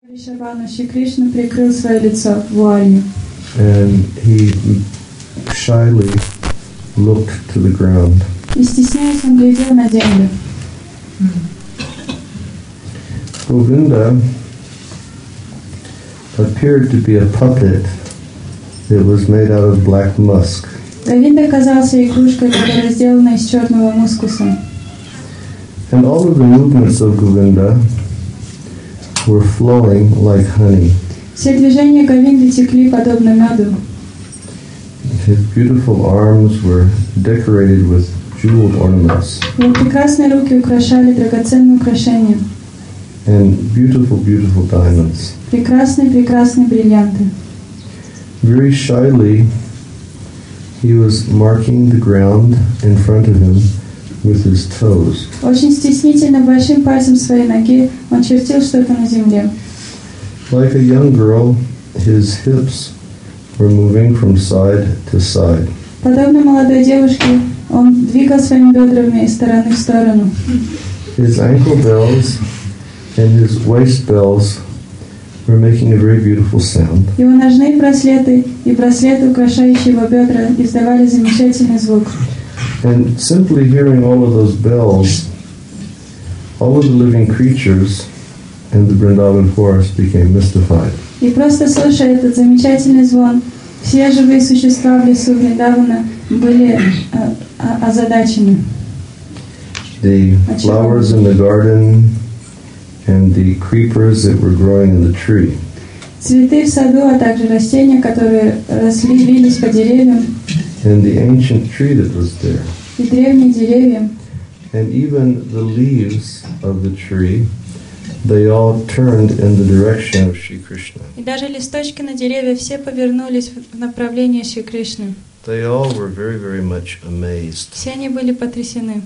Вришабхану Шри Кришна прикрыл свое лицо вуалью. And he shyly looked to the ground. И стесняясь, он глядел на землю. Govinda appeared to be a puppet that was made out of black musk. Говинда казался игрушкой, которая сделана из черного мускуса. And all of the movements of Govinda were flowing like honey. Все движения Говинды текли подобно меду. His beautiful arms were decorated with jeweled ornaments. Его прекрасные руки украшали драгоценные украшения. And beautiful, beautiful diamonds. Прекрасные бриллианты. Very shyly, he was marking the ground in front of him with his toes. Очень стеснительно большим пальцем своей ноги он чертил что-то на земле. Like a young girl, his hips were moving from side to side. Подобно молодой девушке, он двигал своими бедрами из стороны в сторону. His ankle bells and his waist bells were making a very beautiful sound. Его ножные браслеты и браслеты, украшающие его бедра, издавали замечательный звук. And simply hearing all of those bells, all of the living creatures in the Vrindavan forest became mystified. И просто слушая этот замечательный звон, все живые существа в лесу Вриндавана были озадачены. The flowers in the garden and the creepers that were growing in the tree. Цветы в саду, а также растения, которые росли, вились по деревьям. And the ancient tree that was there. И древние деревья. And even the leaves of the tree, they all turned in the direction of Shri Krishna. И даже листочки на деревьях все повернулись в направлении Шри Кришны. They all were very, very much amazed. Все они были потрясены.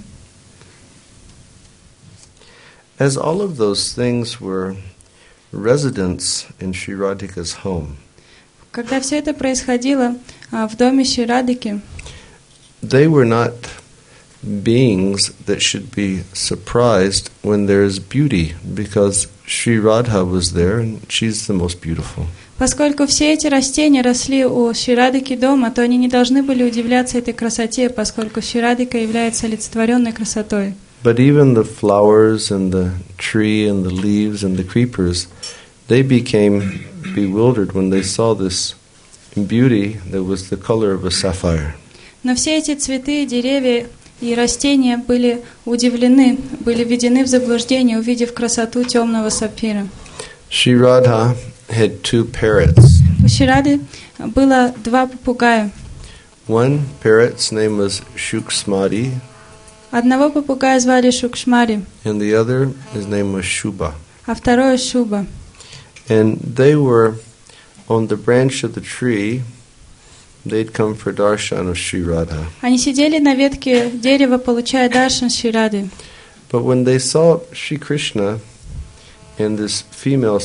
As all of those things were residents in Shri Radhika's home, Когда все это происходило в доме Шри Радхики, they were not beings that should be surprised when there is beauty, because Shri Radha was there and she's the most beautiful. поскольку все эти растения росли у Шри Радхики дома, то они не должны были удивляться этой красоте, поскольку Шри Радхика является олицетворенной красотой. But even the flowers and the tree and the leaves and the creepers, they became bewildered when they saw this beauty that was the color of a sapphire. Но все эти цветы, деревья и растения были удивлены, были введены в заблуждение, увидев красоту темного сапфира. Shri Radha had two parrots. У Шри Рады было два попугая. One parrot's name was Shuksmati, Одного попугая звали Шукшмари, and the other, his name was Shubha. а второе Шуба. And they were on the branch of the tree. They'd come for darshan of Shri Radha. Они сидели на ветке дерева, получая даршан Шри Рады. But when they saw Shri Krishna in this female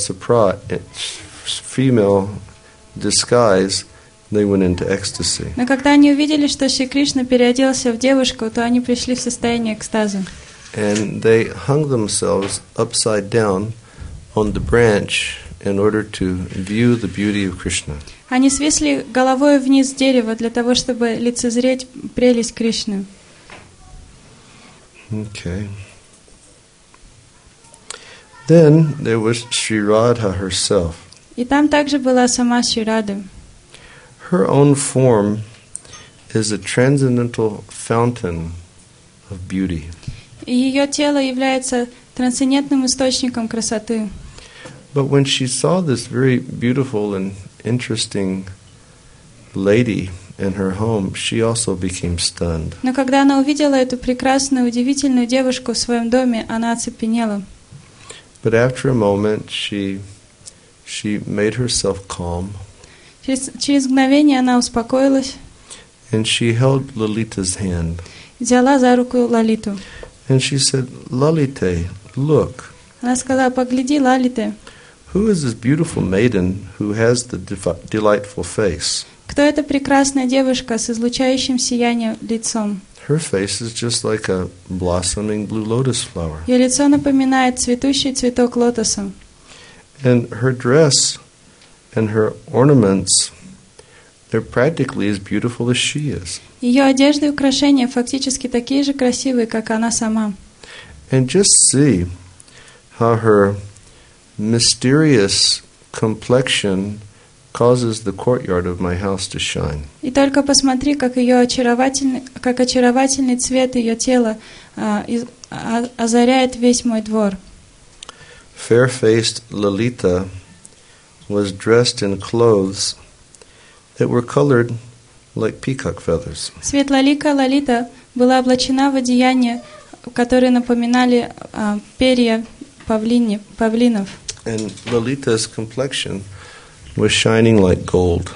disguise, they went into ecstasy. Но когда они увидели, что Шри Кришна переоделся в девушку, то они пришли в состояние экстаза. And they hung themselves upside down on the branch in order to view the beauty of Krishna. Они свисли головой вниз с дерева для того, чтобы лицезреть прелесть Кришны. Okay. Then there was Shri Radha herself. И там также была сама Шри Рада. Her own form is a transcendental fountain of beauty. И ее тело является трансцендентным источником красоты. But when she saw this very beautiful and interesting lady in her home, she also became stunned. Но когда она увидела эту прекрасную, удивительную девушку в своем доме, она оцепенела. But after a moment, she made herself calm. Через мгновение она успокоилась, And she held Lalita's hand. взяла за руку Лалиту. And she said, Lalite, look. Она сказала: «Погляди, Лалите, Who is this beautiful maiden who has the delightful face? кто эта прекрасная девушка с излучающим сиянием лицом?» Her face is just like a blossoming blue lotus flower. Ее лицо напоминает цветущий цветок лотоса. And her dress and her ornaments, they're practically as beautiful as she is. Ее одежда и украшения фактически такие же красивые, как она сама. And just see how her mysterious complexion causes the courtyard of my house to shine. И только посмотри, как очаровательный цвет ее тела озаряет весь мой двор. Fair-faced Lalita was dressed in clothes that were colored like peacock feathers. Светлоликая Лалита была облачена в одеяния, которые напоминали перья павлинов. And Lalita's complexion was shining like gold.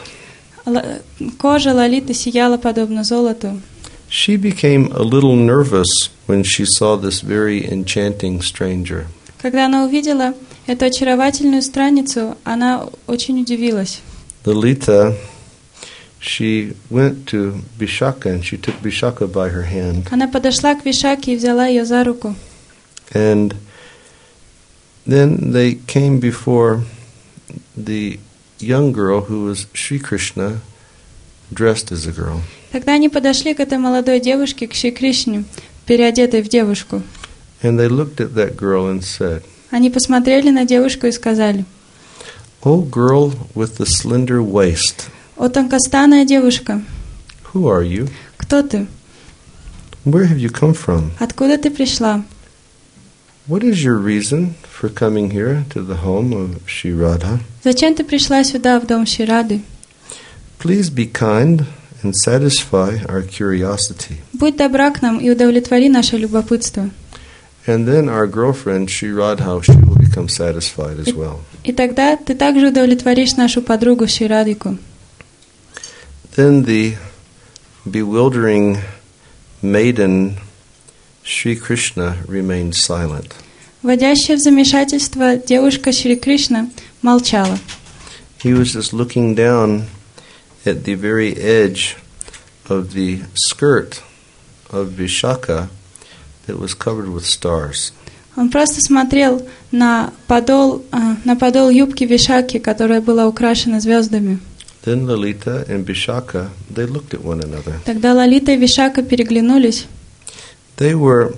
Кожа Лалиты сияла подобно золоту. She became a little nervous when she saw this very enchanting stranger. Когда она увидела эту очаровательную страницу, она очень удивилась. Lalita, she went to Vishaka and she took Vishaka by her hand. Она подошла к Вишаке и взяла ее за руку. And then they came before the young girl who was Sri Krishna dressed as a girl. Тогда они подошли к этой молодой девушке, к Шри Кришне, переодетой в девушку. And they looked at that girl and said, Они посмотрели на девушку и сказали: "Oh, girl with the slender waist, «О, тонкостанная девушка, who are you? кто ты? Where have you come from? Откуда ты пришла? What is your reason for coming here to the home of Shri Radha? Зачем ты пришла сюда, в дом Шри Рады? Please be kind and satisfy our curiosity." Будь добра к нам и удовлетвори наше любопытство. And then our girlfriend Shri Radha, she will become satisfied as well. И тогда ты также удовлетворишь нашу подругу Шри Радику. Then the bewildering maiden Shri Krishna remained silent. Вводящая в замешательство девушка Шри Кришна молчала. He was just looking down at the very edge of the skirt of Vishaka that was covered with stars. Он просто смотрел на подол юбки Вишаки, которая была украшена звездами. Then Lalita and Vishaka, they looked at one another. Тогда Лалита и Вишака переглянулись. They were,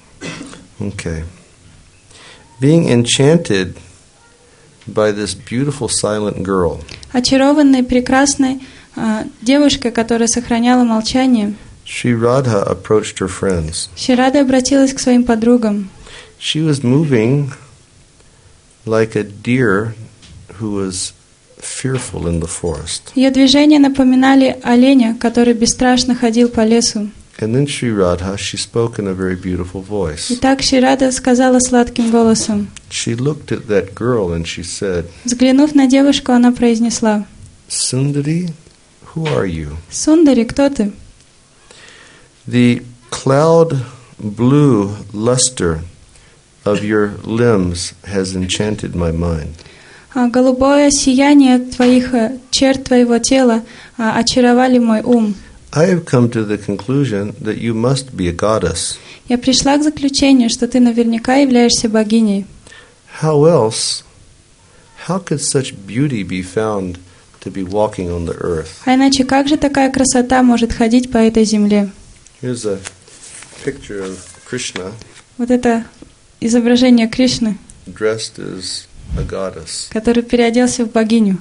being enchanted by this beautiful silent girl. Очарованной прекрасной девушкой, которая сохраняла молчание, Shri Radha approached her friends. Шри Рада обратилась к своим подругам. She was moving like a deer who was fearful in the forest. Ее движения напоминали оленя, который бесстрашно ходил по лесу. And then Shri Radha, she spoke in a very beautiful voice. И так Шри Рада сказала сладким голосом. She looked at that girl and she said, Взглянув на девушку, она произнесла: "Sundari, who are you?" Сундари, кто ты? The cloud blue luster of your limbs has enchanted my mind. Голубое сияние твоих черт твоего тела очаровали мой ум. I have come to the conclusion that you must be a goddess. Я пришла к заключению, что ты наверняка являешься богиней. How else? How could such beauty be found to be walking on the earth? А иначе как же такая красота может ходить по этой земле? Here's a picture of Krishna Вот это изображение Кришны, dressed as a goddess. который переоделся в богиню.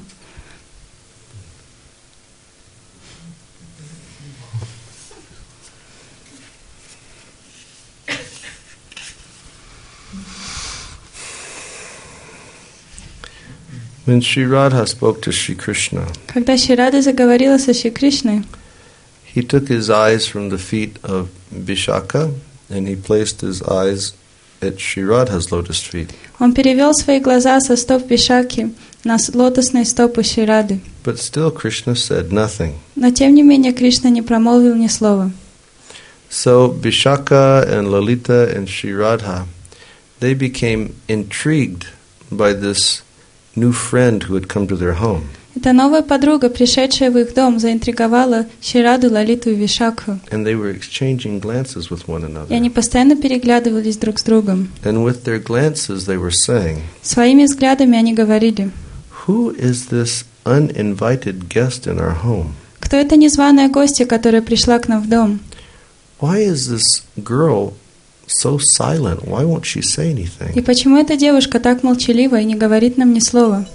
When Shri Radha spoke to Shri Krishna, Когда Шри Рада заговорила со Шри Кришной, he took his eyes from the feet of Vishaka and he placed his eyes at Shri Radha's lotus feet. он перевел свои глаза со стоп Вишаки на лотосные стопы Шри Рады. But still Krishna said nothing. Но тем не менее Кришна не промолвил ни слова. So Vishaka and Lalita and Shri Radha, they became intrigued by this new friend who had come to their home. Эта новая подруга, пришедшая в их дом, заинтриговала Шираду, Лалиту и Вишакху. And they were exchanging glances with one И они another. постоянно переглядывались друг с другом. And with their glances, they were saying, Своими взглядами они говорили: "Who is this uninvited guest in our home? «Кто эта незваная гостья, которая пришла к нам в дом? Why is this girl so silent? Why won't she say И anything?" почему эта девушка так молчалива и не говорит нам ни слова?»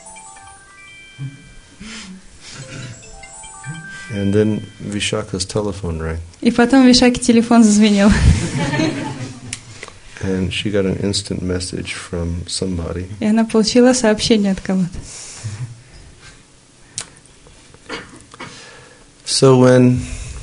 And then Vishaka's telephone rang, И потом Вишаке телефон зазвенел. and she got an instant message from somebody. И она получила сообщение от кого-то. So when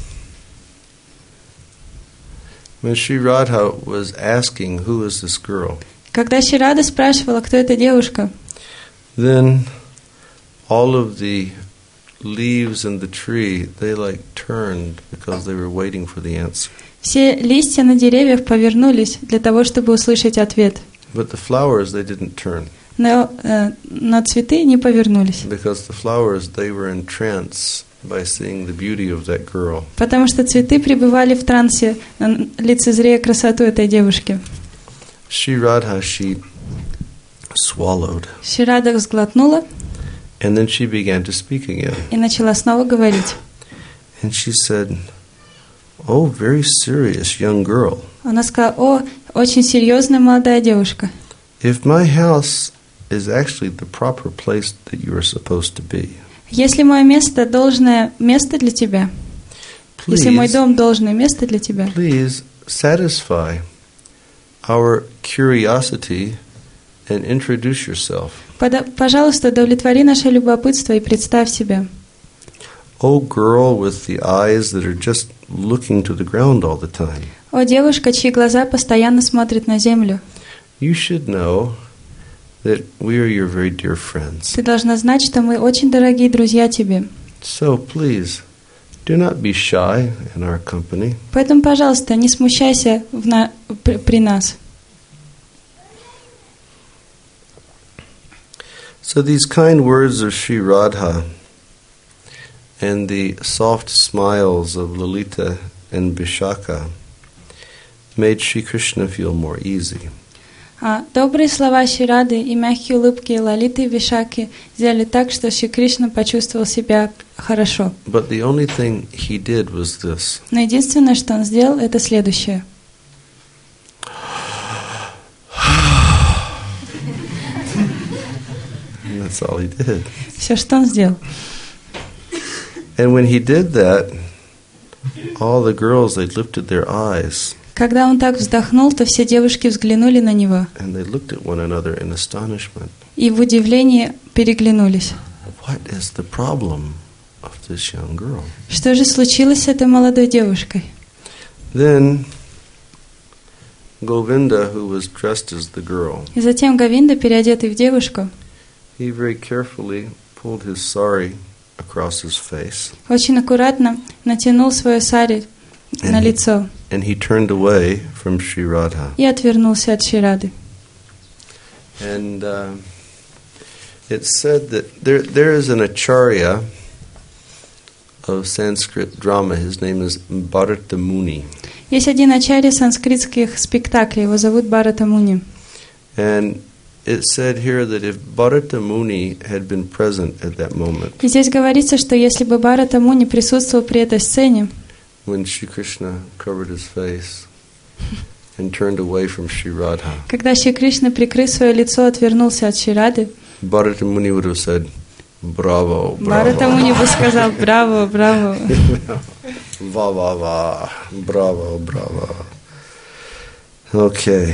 Sri Radha was asking, "Who is this girl?" Когда Ширада спрашивала, кто эта девушка, then all of the leaves in the tree, they like turned because they were waiting for the answer. все листья на деревьях повернулись для того, чтобы услышать ответ. But the flowers, they didn't turn Но цветы не повернулись, because the flowers, they were in trance by seeing the beauty of that girl. потому что цветы пребывали в трансе, лицезрея красоту этой девушки. Sri Radha, she swallowed, Ширада сглотнула and then she began to speak again. и начала снова говорить. And she said, "Oh, very serious young girl. Она сказала: «О, очень серьезная молодая девушка. If my house is actually the proper place that you are supposed to be, Если мое место должное место для тебя, если мой please, дом должное место для тебя, please satisfy our curiosity and introduce yourself. пожалуйста, удовлетвори наше любопытство и представь себя. Oh, girl with the eyes that are just looking to the ground all the time. О, девушка, чьи глаза постоянно смотрят на землю, You should know that we are your very dear friends. ты должна знать, что мы очень дорогие друзья тебе. So please, do not be shy in our company. Поэтому, пожалуйста, не смущайся при нас». So these kind words of Sri Radha and the soft smiles of Lalita and Vishaka made Sri Krishna feel more easy. Добрые слова Ширады и мягкие улыбки Лалиты и Вишаки сделали так, что Шри Кришна почувствовал себя хорошо. But the only thing he did was this. Но единственное, что он сделал, это следующее. And that's all he did. Все, что он сделал. And when he did that, all the girls, they lifted their eyes Когда он так вздохнул, то все девушки взглянули на него and they looked at one another in astonishment. и в удивлении переглянулись. What is the problem of this young girl? Что же случилось с этой молодой девушкой? Then Govinda, who was dressed as the girl, И затем Говинда, переодетый в девушку, he very carefully pulled his sari across his face очень аккуратно натянул свое сари на лицо and he turned away from Sri Radha. и отвернулся от Ширады. And it's said that there is an acharya of Sanskrit drama. His name is Bharata Muni. Есть один ачарья санскритских спектаклей, его зовут Бхарата Муни. And it said here that if Bharata Muni had been present at that moment, И здесь говорится, что если бы Бхарата Муни присутствовал при этой сцене, when Shri Krishna covered his face and turned away from Shri Radha, когда Шри Кришна, прикрыв свое лицо, отвернулся от Ширады, Bharata Muni would have said, "Bravo, Бхарата bravo, Муни бы сказал: «Браво, браво». va va va, bravo, bravo." Okay.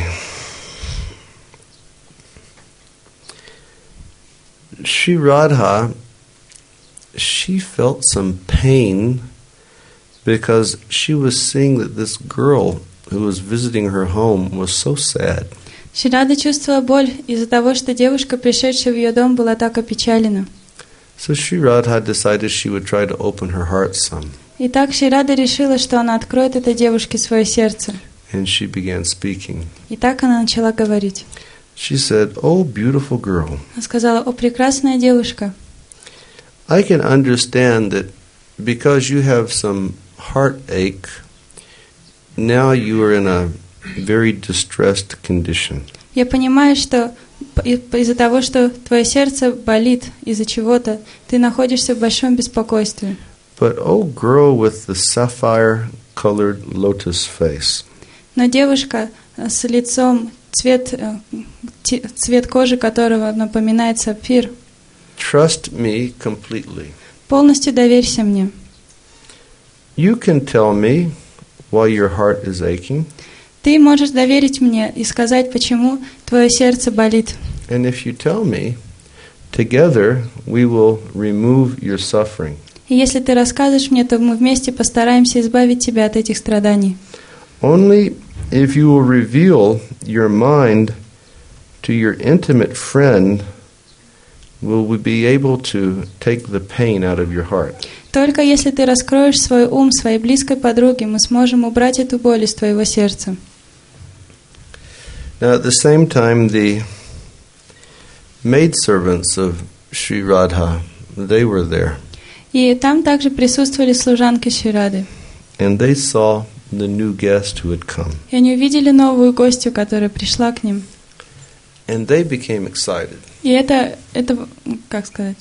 Shri Radha, she felt some pain because she was seeing that this girl who was visiting her home was so sad. Ширада чувствовала боль из-за того, что девушка, пришедшая в ее дом, была так опечалена. So Shri Radha decided she would try to open her heart some. И так Ширада решила, что она откроет этой девушке свое сердце. And she began speaking. И так она начала говорить. She said, "Oh, beautiful girl, Она сказала: «О, прекрасная девушка, I can understand that because you have some heartache, now you are in a very distressed condition. Я понимаю, что из-за того, что твое сердце болит из-за чего-то, ты находишься в большом беспокойстве. But oh girl with the sapphire-colored lotus face. Но девушка с лицом, цвет кожи которого напоминает сапфир, Trust me completely. полностью доверься мне. You can tell me why your heart is aching. Ты можешь доверить мне и сказать, почему твое сердце болит. And if you tell me, together we will remove your suffering. И если ты расскажешь мне, то мы вместе постараемся избавить тебя от этих страданий. Only if you will reveal your mind to your intimate friend will we be able to take the pain out of your heart. Только если ты раскроешь свой ум своей близкой подруге, мы сможем убрать эту боль из твоего сердца. Now at the same time, the maidservants of Sri Radha, they were there. И там также присутствовали служанки Шри Рады. And they saw the new guest who had come. И они увидели новую гостью, которая пришла к ним. And they became excited. И это как сказать?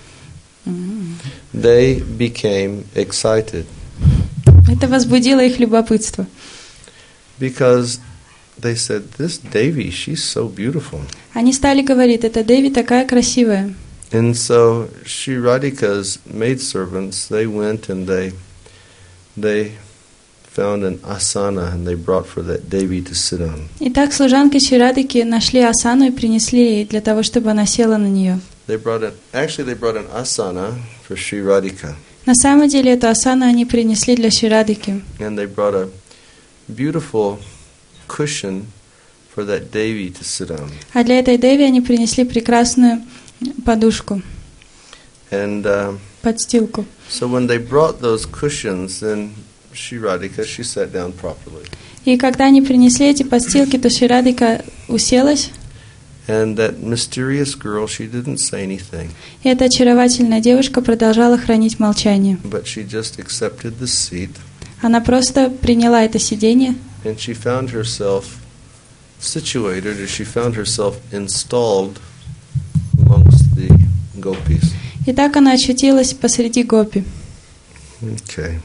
They became excited. Это возбудило их любопытство. Because they said, this Devi, she's so beautiful. Они стали говорить, эта Деви такая красивая. And so Sri Radhika's maidservants, they went and they found an asana and they brought for that Devi to sit on. Итак, служанки Шри Радхики нашли асану и принесли ей для того, чтобы она села на нее. They brought an asana for Sri Radhika. На самом деле эту асану они принесли для Шри Радхики. And they brought a beautiful cushion for that Devi to sit on. А для этой Деви они принесли прекрасную подушку, And подстилку. so when they brought those cushions, then Sri Radhika, she sat down properly. И когда они принесли эти подстилки, то Шри Радхика уселась, And that mysterious girl, she didn't say anything, и эта очаровательная девушка продолжала хранить молчание. but she just accepted the seat, Она просто приняла это сиденье, and she found herself situated, or she found herself installed amongst the gopis. и так она очутилась посреди гопи. Okay.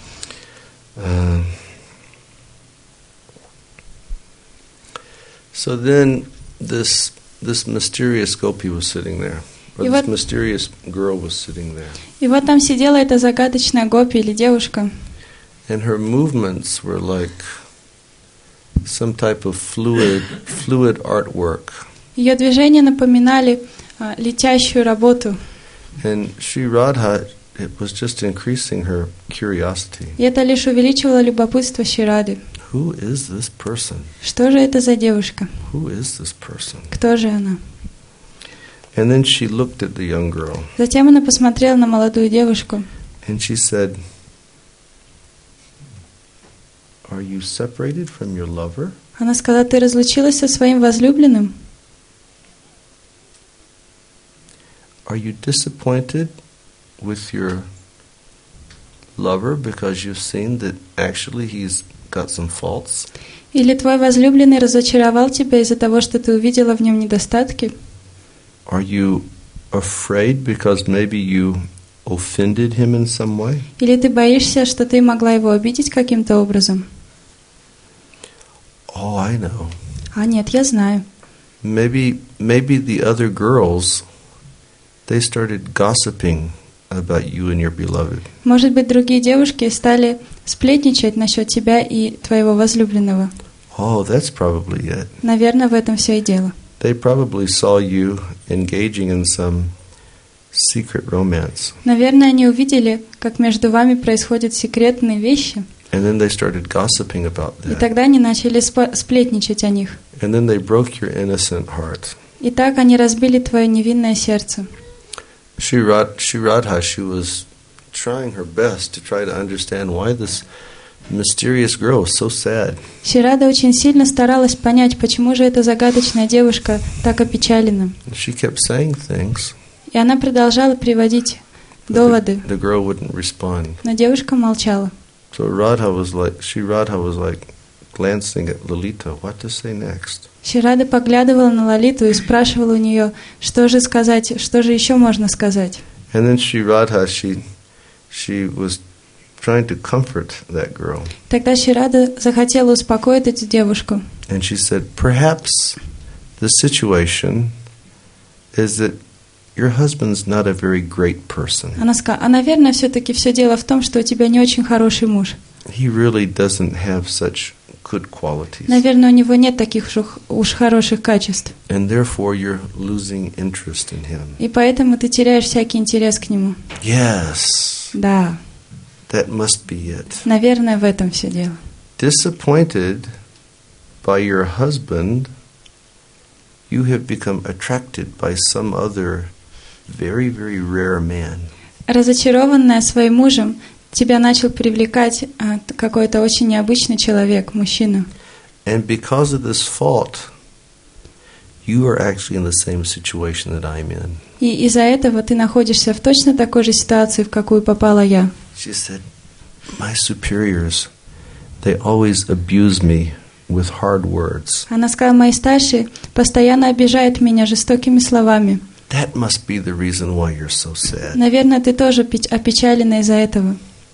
So then this mysterious gopi was sitting there, or И this вот- mysterious girl was sitting there, И вот там сидела эта загадочная гопи или девушка, and her movements were like some type of fluid artwork. ее движения напоминали летящую работу. And Sri Radha, it was just increasing her curiosity. И это лишь увеличивало любопытство Шри Рады. Who is this person? Что же это за девушка? Who is this person? Кто же она? And then she looked at the young girl, Затем она посмотрела на молодую девушку, and she said, "Are you separated from your lover?" она сказала, ты разлучилась со своим возлюбленным? Are you disappointed with your lover because you've seen that actually he's got some faults? Или твой возлюбленный разочаровал тебя из-за того, что ты увидела в нем недостатки? Are you afraid because maybe you offended him in some way? Или ты боишься, что ты могла его обидеть каким-то образом? Oh, I know. А нет, я знаю. Maybe the other girls, they started gossiping about you and your beloved. Может быть, другие девушки стали сплетничать насчет тебя и твоего возлюбленного. Oh, that's probably it. Наверное, в этом все и дело. They probably saw you engaging in some secret romance. Наверное, они увидели, как между вами происходят секретные вещи, And then they started gossiping about и that. тогда они начали сплетничать о них. And then they broke your innocent heart. И так они разбили твое невинное сердце. Sri Radha, she was trying her best to try to understand why this mysterious girl was so sad. Шри Рада очень сильно старалась понять, почему же эта загадочная девушка так опечалена. She kept saying things, И она продолжала приводить доводы. The girl wouldn't respond. Но девушка молчала. So Radha was like glancing at Lalita, what to say next? Шри Рада поглядывала на Лалиту и спрашивала у нее, что же сказать, что же еще можно сказать. And then Shri Radha, she was trying to comfort that girl. Тогда Шри Рада захотела успокоить эту девушку. And she said, perhaps the situation is that your husband's not a very great person. Она сказала, наверное, все-таки все дело в том, что у тебя не очень хороший муж. He really doesn't have such good qualities. Наверное, у него нет таких уж хороших качеств. And therefore you're losing interest in him. И поэтому ты теряешь всякий интерес к нему. Yes. Да. That must be it. Наверное, в этом все дело. Disappointed by your husband, you have become attracted by some other very, very rare man. Разочарованная своим мужем, тебя начал привлекать какой-то очень необычный человек, мужчина. And because of this fault, you are actually in the same situation that I'm in. И из-за этого ты находишься в точно такой же ситуации, в какую попала я. She said, my superiors, they always abuse me with hard words. Она сказала, мои старшие постоянно обижают меня жестокими словами. That must be the reason why you're so sad. Наверное, ты тоже опечалена из-за этого.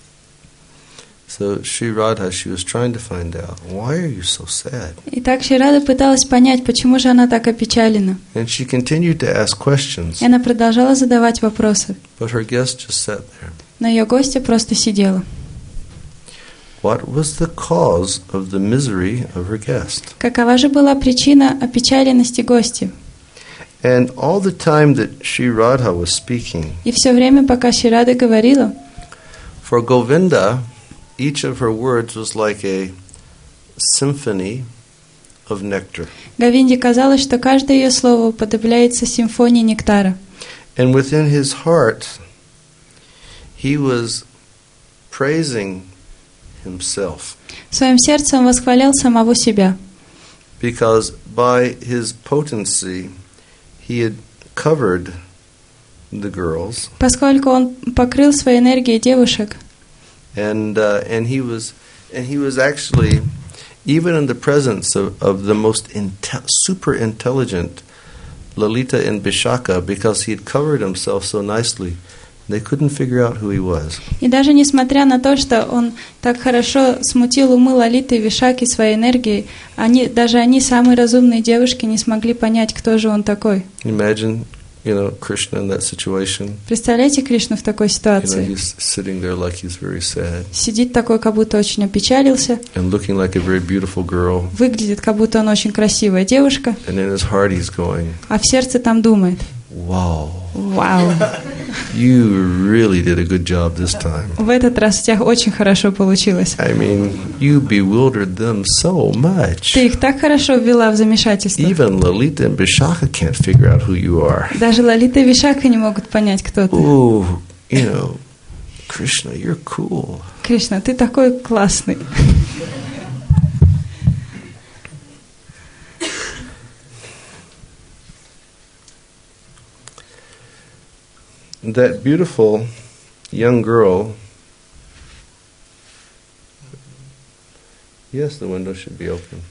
So Shri Radha, she was trying to find out, why are you so sad? И так Шри Рада пыталась понять, почему же она так опечалена. And she continued to ask questions, И она продолжала задавать вопросы. but her guest just sat there. Но ее гостья просто сидела. What was the cause of the misery of her guest? Какова же была причина опечаленности гостя? And all the time that Shri Radha was speaking, И все время, пока Шри Рада говорила, for Govinda, each of her words was like a symphony of nectar. Говинде казалось, что каждое ее слово уподобляется симфонии нектара. And within his heart, he was praising himself. В своем сердце он восхвалял самого себя, Because by his potency, he had covered the girls, поскольку он покрыл своей энергией девушек. and he was actually, even in the presence of the most super intelligent Lalita and Vishaka, because he had covered himself so nicely, they couldn't figure out who he was. И даже несмотря на то, что он так хорошо смутил умы Лалиты и Вишаки своей энергией, даже они, самые разумные девушки, не смогли понять, кто же он такой. Imagine, Krishna in that situation. Представляете Кришну в такой ситуации? He's sitting there like he's very sad, Сидит такой, как будто очень опечалился, and looking like a very beautiful girl, выглядит, как будто он очень красивая девушка, and in his heart he's going, а в сердце там думает: wow, «Вау, you really did a good job this time. в этот раз у тебя очень хорошо получилось. I mean, you bewildered them so much. Ты их так хорошо ввела в замешательство. Even Lalita and Vishaka can't figure out who you are. Даже Лалита и Вишака не могут понять, кто ты. Ooh, Krishna, you're cool. Кришна, ты такой классный». That beautiful young girl. Yes, the window should be open.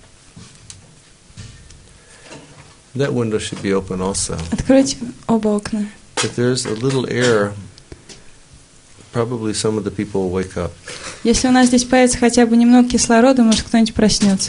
That window should be open also. Откройте оба окна. If there's a little air, probably some of the people will wake up. Если у нас здесь появится хотя бы немного кислорода, может, кто-нибудь проснется.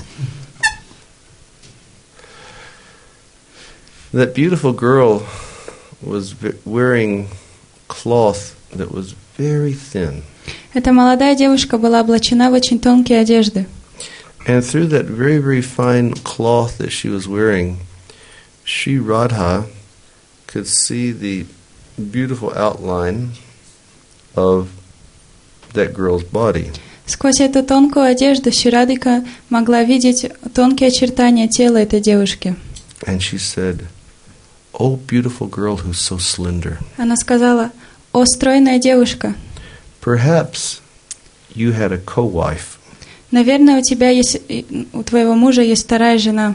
That beautiful girl was wearing cloth that was very thin. Эта молодая девушка была облачена в очень тонкие одежды. And through that very, very fine cloth that she was wearing, Shri Radha could see the beautiful outline of that girl's body. Сквозь эту тонкую одежду Шри Радхика могла видеть тонкие очертания тела этой девушки. And she said, "Oh, beautiful girl who's so slender. Она сказала: «О, стройная девушка, Perhaps you had a co-wife, наверное, у твоего мужа есть вторая жена,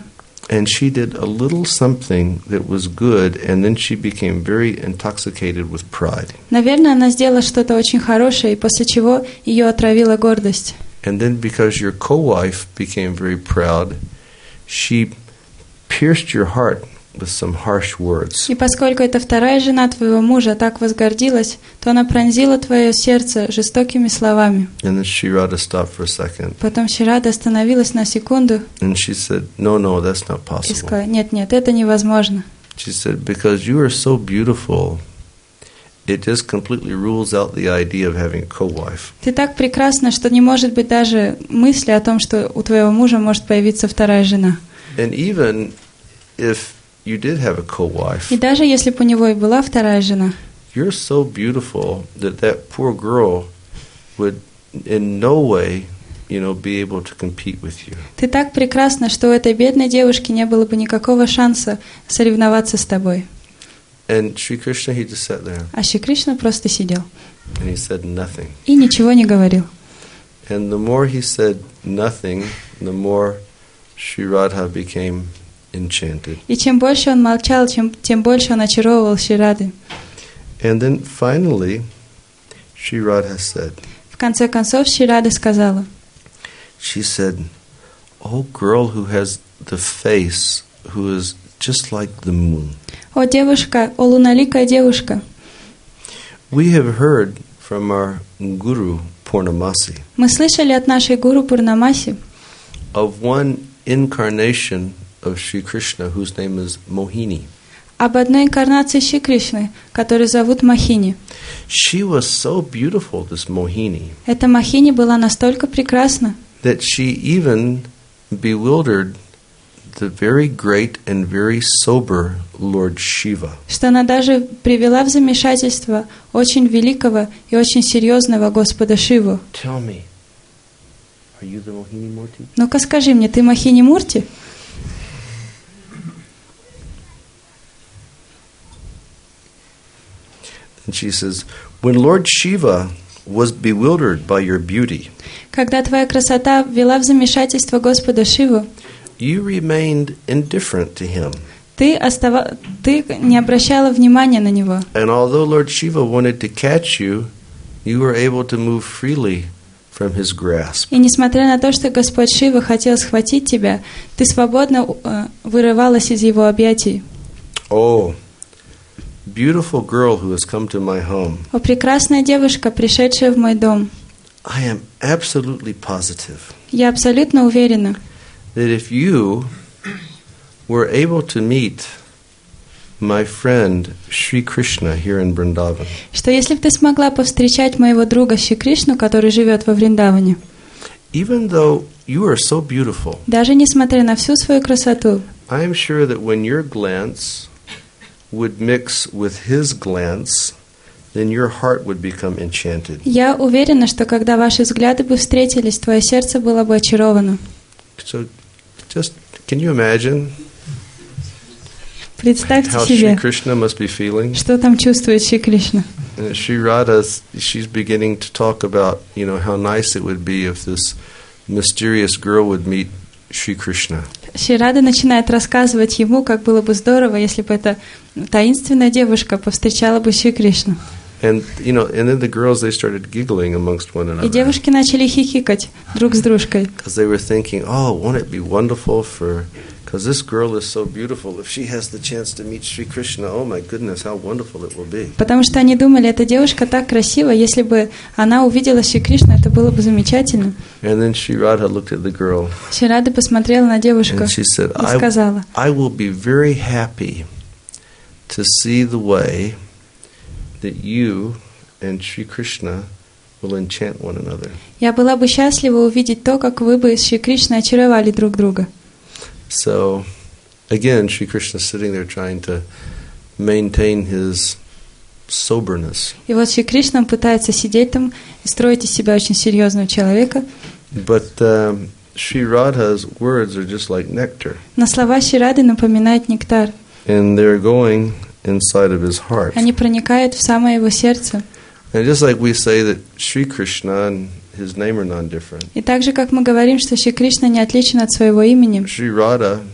And she did a little something that was good, and then she became very intoxicated with pride. Наверное, она сделала что-то очень хорошее, и после чего ее отравила гордость. And then because your co-wife became very proud, she pierced your heart with some harsh words. И поскольку эта вторая жена твоего мужа так возгордилась, то она пронзила твое сердце жестокими словами. And then Sri Radha stopped for a second. Потом Шри Рада остановилась на секунду And she said, no, that's not и possible. сказала: нет, это невозможно. She said, because you are so beautiful, it just completely rules out the idea of having a co-wife. Ты так прекрасна, что не может быть даже мысли о том, что у твоего мужа может появиться вторая жена. And even if you did have a co-wife, И даже если бы у него и была вторая жена, you're so beautiful that poor girl would in no way, be able to compete with you. ты так прекрасна, что у этой бедной девушки не было бы никакого шанса соревноваться с тобой. And Sri Krishna, he just sat there А Шри Кришна просто сидел and he said nothing. и ничего не говорил. And the more he said nothing, the more Sri Radha became enchanted. И чем больше он молчал, тем больше он очаровывал Шри Рады. And then finally, Sri Radha said, В конце концов, Шри Рада сказала: she said, oh girl who has the face who is just like the moon. «О девушка, о луналикая девушка, We have heard from our guru Purnamasi мы слышали от нашей гуру Пурнамаси of one incarnation of Sri Krishna whose name is Mohini. об одной инкарнации Шри Кришны, которую зовут Махини. She was so beautiful, this Mohini, Эта Махини была настолько прекрасна, that she even bewildered the very great and very sober Lord Shiva. что она даже привела в замешательство очень великого и очень серьезного Господа Шиву. Tell me, are you the Mohini Murti? Ну-ка скажи мне, ты Махини Мурти? And she says, when Lord Shiva was bewildered by your beauty, Когда твоя красота ввела в замешательство Господа Шиву, you remained indifferent to him. ты не обращала внимания на него. And although Lord Shiva wanted to catch you, you were able to move freely from his grasp. И несмотря на то, что Господь Шива хотел схватить тебя, ты свободно вырывалась из его объятий. Oh, beautiful girl who has come to my home. О, прекрасная девушка, пришедшая в мой дом, I am absolutely positive я абсолютно уверена, that if you were able to meet my friend Sri Krishna here in Vrindavan, что если бы ты смогла повстречать моего друга Шри Кришну, который живет во Вриндаване, even though you are so beautiful, даже несмотря на всю свою красоту, I am sure that when your glance would mix with his glance, then your heart would become enchanted. я уверена, что когда ваши взгляды бы встретились, твое сердце было бы очаровано. So just, can you imagine Представьте how Sri себе, Krishna must be feeling? что там чувствует Шри Кришна. Sri Radha, she's beginning to talk about, how nice it would be if this mysterious girl would meet Sri Krishna. Шри Рада начинает рассказывать ему, как было бы здорово, если бы эта таинственная девушка повстречала бы Шри Кришну. And then the girls, they started giggling amongst one И another. девушки начали хихикать друг с дружкой. Because they were thinking, oh, won't it be wonderful because this girl is so beautiful. If she has the chance to meet Sri Krishna, oh my goodness, how wonderful it will be. Потому что они думали, эта девушка так красива, если бы она увидела Шри Кришну, это было бы замечательно. And then Sri Radha looked at the girl Шри Рада посмотрела на девушку and she said, и сказала: I will be very happy to see the way that you and Sri Krishna will enchant one another. я была бы счастлива увидеть то, как вы бы с Шри Кришной очаровали друг друга. So, again, Sri Krishna is sitting there trying to maintain his soberness. И вот Шри Кришна пытается сидеть там и строить из себя очень серьезного человека. But Sri Radha's words are just like nectar. Но слова Шри Рады напоминают нектар. And they're going inside of his heart. Они проникают в самое его сердце. And just like we say that Sri Krishna and his name are non-different, И так же, как мы говорим, что Шри Кришна не отличен от своего имени, Sri Radha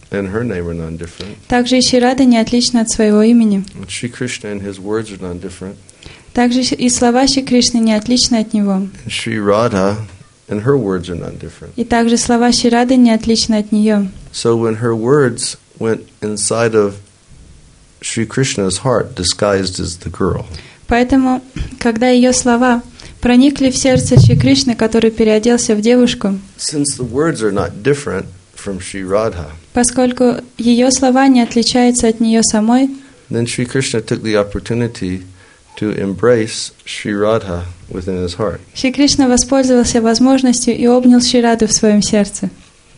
and her name are non-different. Также и Шри Рада не отлична от своего имени. And Shri Krishna and his words are non-different. Также и слова Шри Кришны не отличны от него. And Shri Radha and her words are non-different. И также слова Шри Рады не отличны от нее. So when her words went inside of Shri Krishna's heart, disguised as the girl, Поэтому, когда ее слова проникли в сердце Шри Кришны, который переоделся в девушку, since the words are not different from Shri Radha, поскольку ее слова не отличаются от нее самой, then Shri Krishna took the opportunity to embrace Shri Radha within his heart. Шри Кришна воспользовался возможностью и обнял Шри Раду в своем сердце.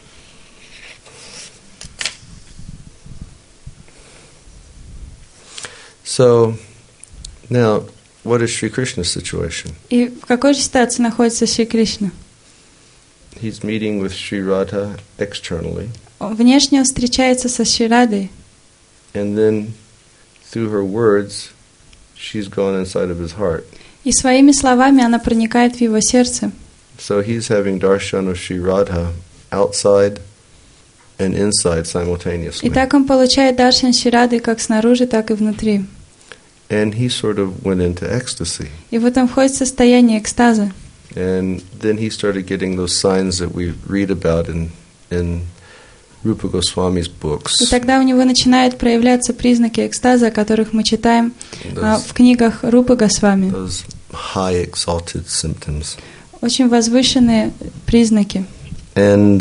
So, now, what is Shri Krishna's situation? И в какой же ситуации находится Шри Кришна? He's meeting with Shri Radha externally, Внешне он встречается со Шри Радой, and then through her words, she's gone inside of his heart. и своими словами она проникает в его сердце. So he's having darshan of Shri Radha outside and inside simultaneously. И так он получает даршан Шри Рады как снаружи, так и внутри. And he sort of went into ecstasy. И вот он входит в состояние экстаза. And then he started getting those signs that we read about in Rupa Goswami's books. И тогда у него начинают проявляться признаки экстаза, о которых мы читаем в книгах Рупы Госвами. Those high exalted symptoms. Очень возвышенные признаки. And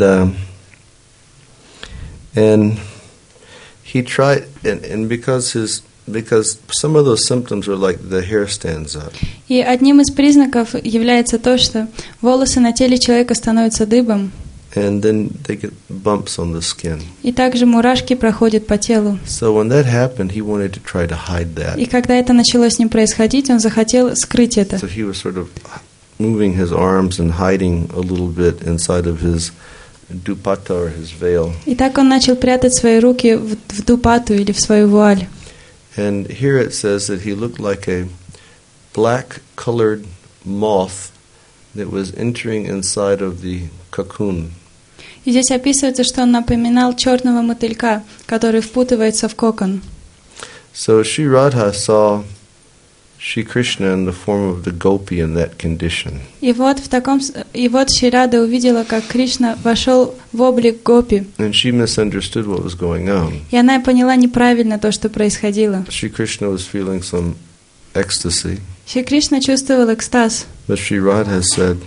he tried, and because some of those symptoms are like the hair stands up. И одним из признаков является то, что волосы на теле человека становятся дыбом, And then they get bumps on the skin. и также мурашки проходят по телу. So when that happened, he wanted to try to hide that. И когда это начало с ним происходить, он захотел скрыть это. So he was sort of moving his arms and hiding a little bit inside of his dupatta or his veil. И так он начал прятать свои руки в дупату или в свою вуаль. And here it says that he looked like a black-colored moth that was entering inside of the cocoon. И здесь описывается, что он напоминал черного мотылька, который впутывается в кокон. So Shri Radha saw Shri Krishna in the form of the gopi in that condition. И вот Шри Рада увидела, как Кришна вошел в облик гопи. And she misunderstood what was going on. И она поняла неправильно то, что происходило. Shri Krishna was feeling some ecstasy. Шри Кришна чувствовал экстаз. But Shri Radha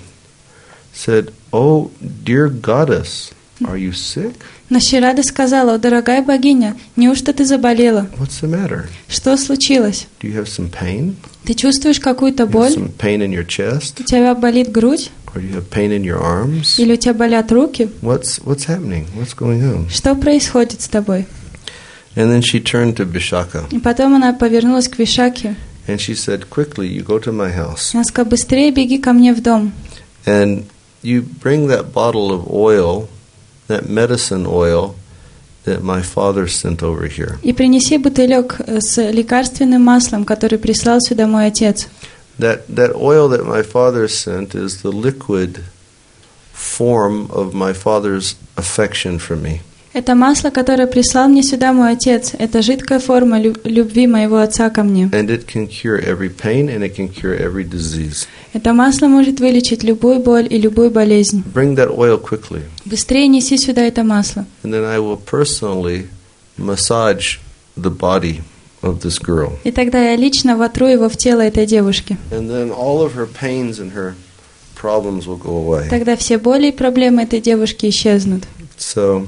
said, "Oh, dear goddess, are you sick? Но Шри Рада сказала: «О, дорогая богиня, неужто ты заболела? What's the matter? Что случилось? Do you have some pain? Ты чувствуешь какую-то You have боль? some pain in your chest? У тебя болит грудь? Or you have pain in your arms? Или у тебя болят руки? What's happening? What's going on?" Что происходит с тобой?» And then she turned to Vishaka И потом она повернулась к Вишаке. and she said, "Quickly, you go to my house Она сказала: «Быстрее беги ко мне в дом. and you bring that bottle of oil, that medicine oil that my father sent over here." И принеси бутылек с лекарственным маслом, который прислал сюда мой отец. That oil that my father sent is the liquid form of my father's affection for me. Это масло, которое прислал мне сюда мой отец, это жидкая форма любви моего отца ко мне. And it can cure every pain and it can cure every disease. Это масло может вылечить любую боль и любую болезнь. Bring that oil quickly. Быстрее неси сюда это масло. And then I will personally massage the body of this girl. И тогда я лично вотру его в тело этой девушки. And then all of her pains and her problems will go away. Тогда все боли и проблемы этой девушки исчезнут. So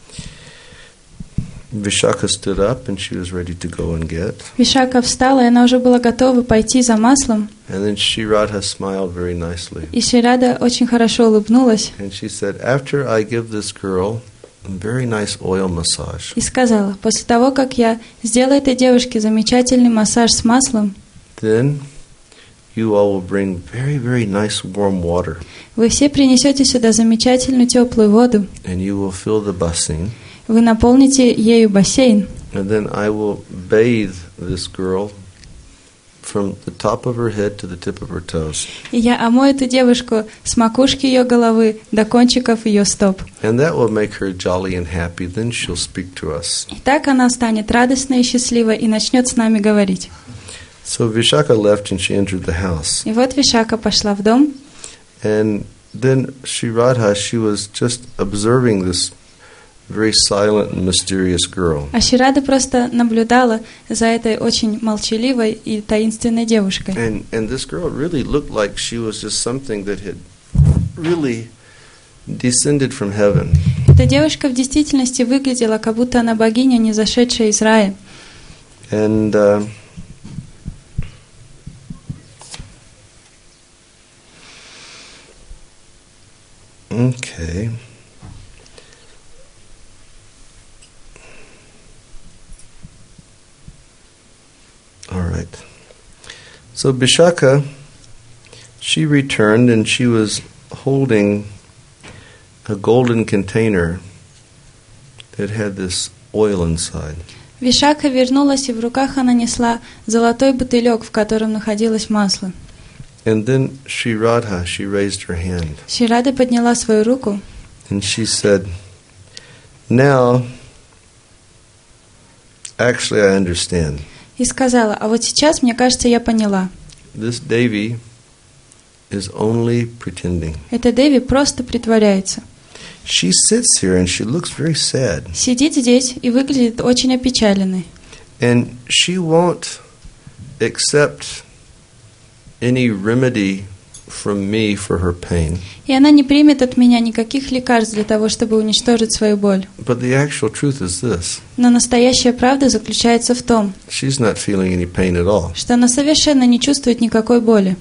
Vishaka stood up and she was ready to go and get. Вишака встала, и она уже была готова пойти за маслом. And then Shri Radha smiled very nicely. И Шри Рада очень хорошо улыбнулась And she said, "After I give this girl a very nice oil massage, и сказала: «После того, как я сделаю этой девушке замечательный массаж с маслом, then you all will bring very, very nice warm water. вы все принесете сюда замечательную теплую воду, And you will fill the basin. вы наполните ею бассейн, And then I will bathe this girl from the top of her head to the tip of her toes. И я омою эту девушку с макушки ее головы до кончиков ее стоп. And that will make her jolly and happy. Then she'll speak to us. И так она станет радостной и счастливой и начнет с нами говорить. So Vishaka left and she entered the house. И вот Вишака пошла в дом. And then Sri Radha, she was just observing this very silent and mysterious girl. А Шри Рада просто наблюдала за этой очень молчаливой и таинственной девушкой. And this girl really looked like she was just something that had really descended from heaven. Эта девушка в действительности выглядела, как будто она богиня, не зашедшая из рая. And okay. All right. So Vishaka, she returned and she was holding a golden container that had this oil inside. Вишака вернулась, и в руках она несла золотой бутылек, в котором находилось масло. And then Sri Radha, she raised her hand. Шри Рада подняла свою руку. And she said, now, actually I understand. И сказала: а вот сейчас, мне кажется, я поняла. This Devi is only pretending. Эта Деви просто притворяется. She sits here and she looks very sad. Сидит здесь и выглядит очень опечаленной. And she won't accept any remedy from me for her pain. И она не примет от меня никаких лекарств для того, чтобы уничтожить свою боль. But the actual truth is this. Но настоящая правда заключается в том, She's not feeling any pain at all. что она совершенно не чувствует никакой боли.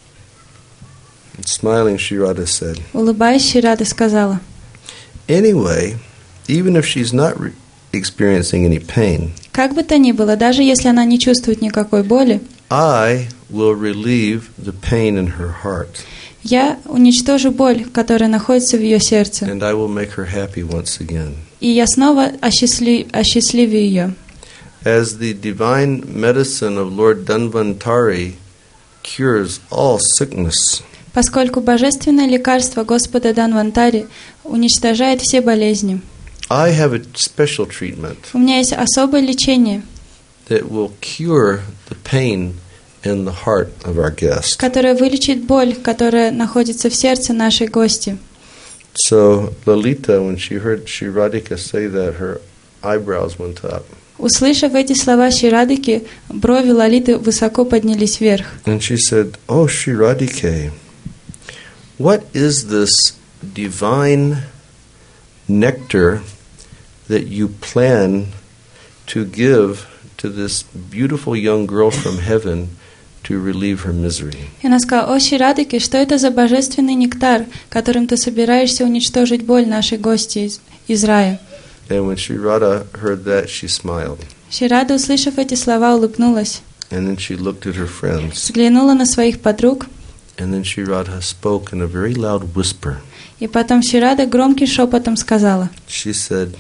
And smiling, Sri Radha said, Улыбаясь, Шри Рада сказала: anyway, even if she's not experiencing any pain, как бы то ни было, даже если она не чувствует никакой боли, I will relieve the pain in her heart. я уничтожу боль, которая находится в ее сердце. And I will make her happy once again. И я снова осчастливю ее. As the divine medicine of Lord Dhanvantari cures all sickness, Поскольку божественное лекарство Господа Дханвантари уничтожает все болезни, I have a special treatment у меня есть особое лечение, that will cure the pain in the heart of our guest. которое вылечит боль, которая находится в сердце нашей гости. So Lalita, when she heard Sri Radhika say that, her eyebrows went up. Услышав эти слова Шри Радхики, брови Лалиты высоко поднялись вверх. And she said, "Oh, Sri Radhike, what is this divine nectar that you plan to give to this beautiful young girl from heaven to relieve her misery?" И она сказала: «О, Шри Радхики, что это за божественный нектар, которым ты собираешься уничтожить боль нашей гости из рая?» And when Sri Radha heard that, she smiled. Шри Рада, услышав эти слова, улыбнулась, And then she looked at her friends. взглянула на своих подруг, And then Sri Radha spoke in a very loud whisper. и потом Шри Рада громким шепотом сказала: She said,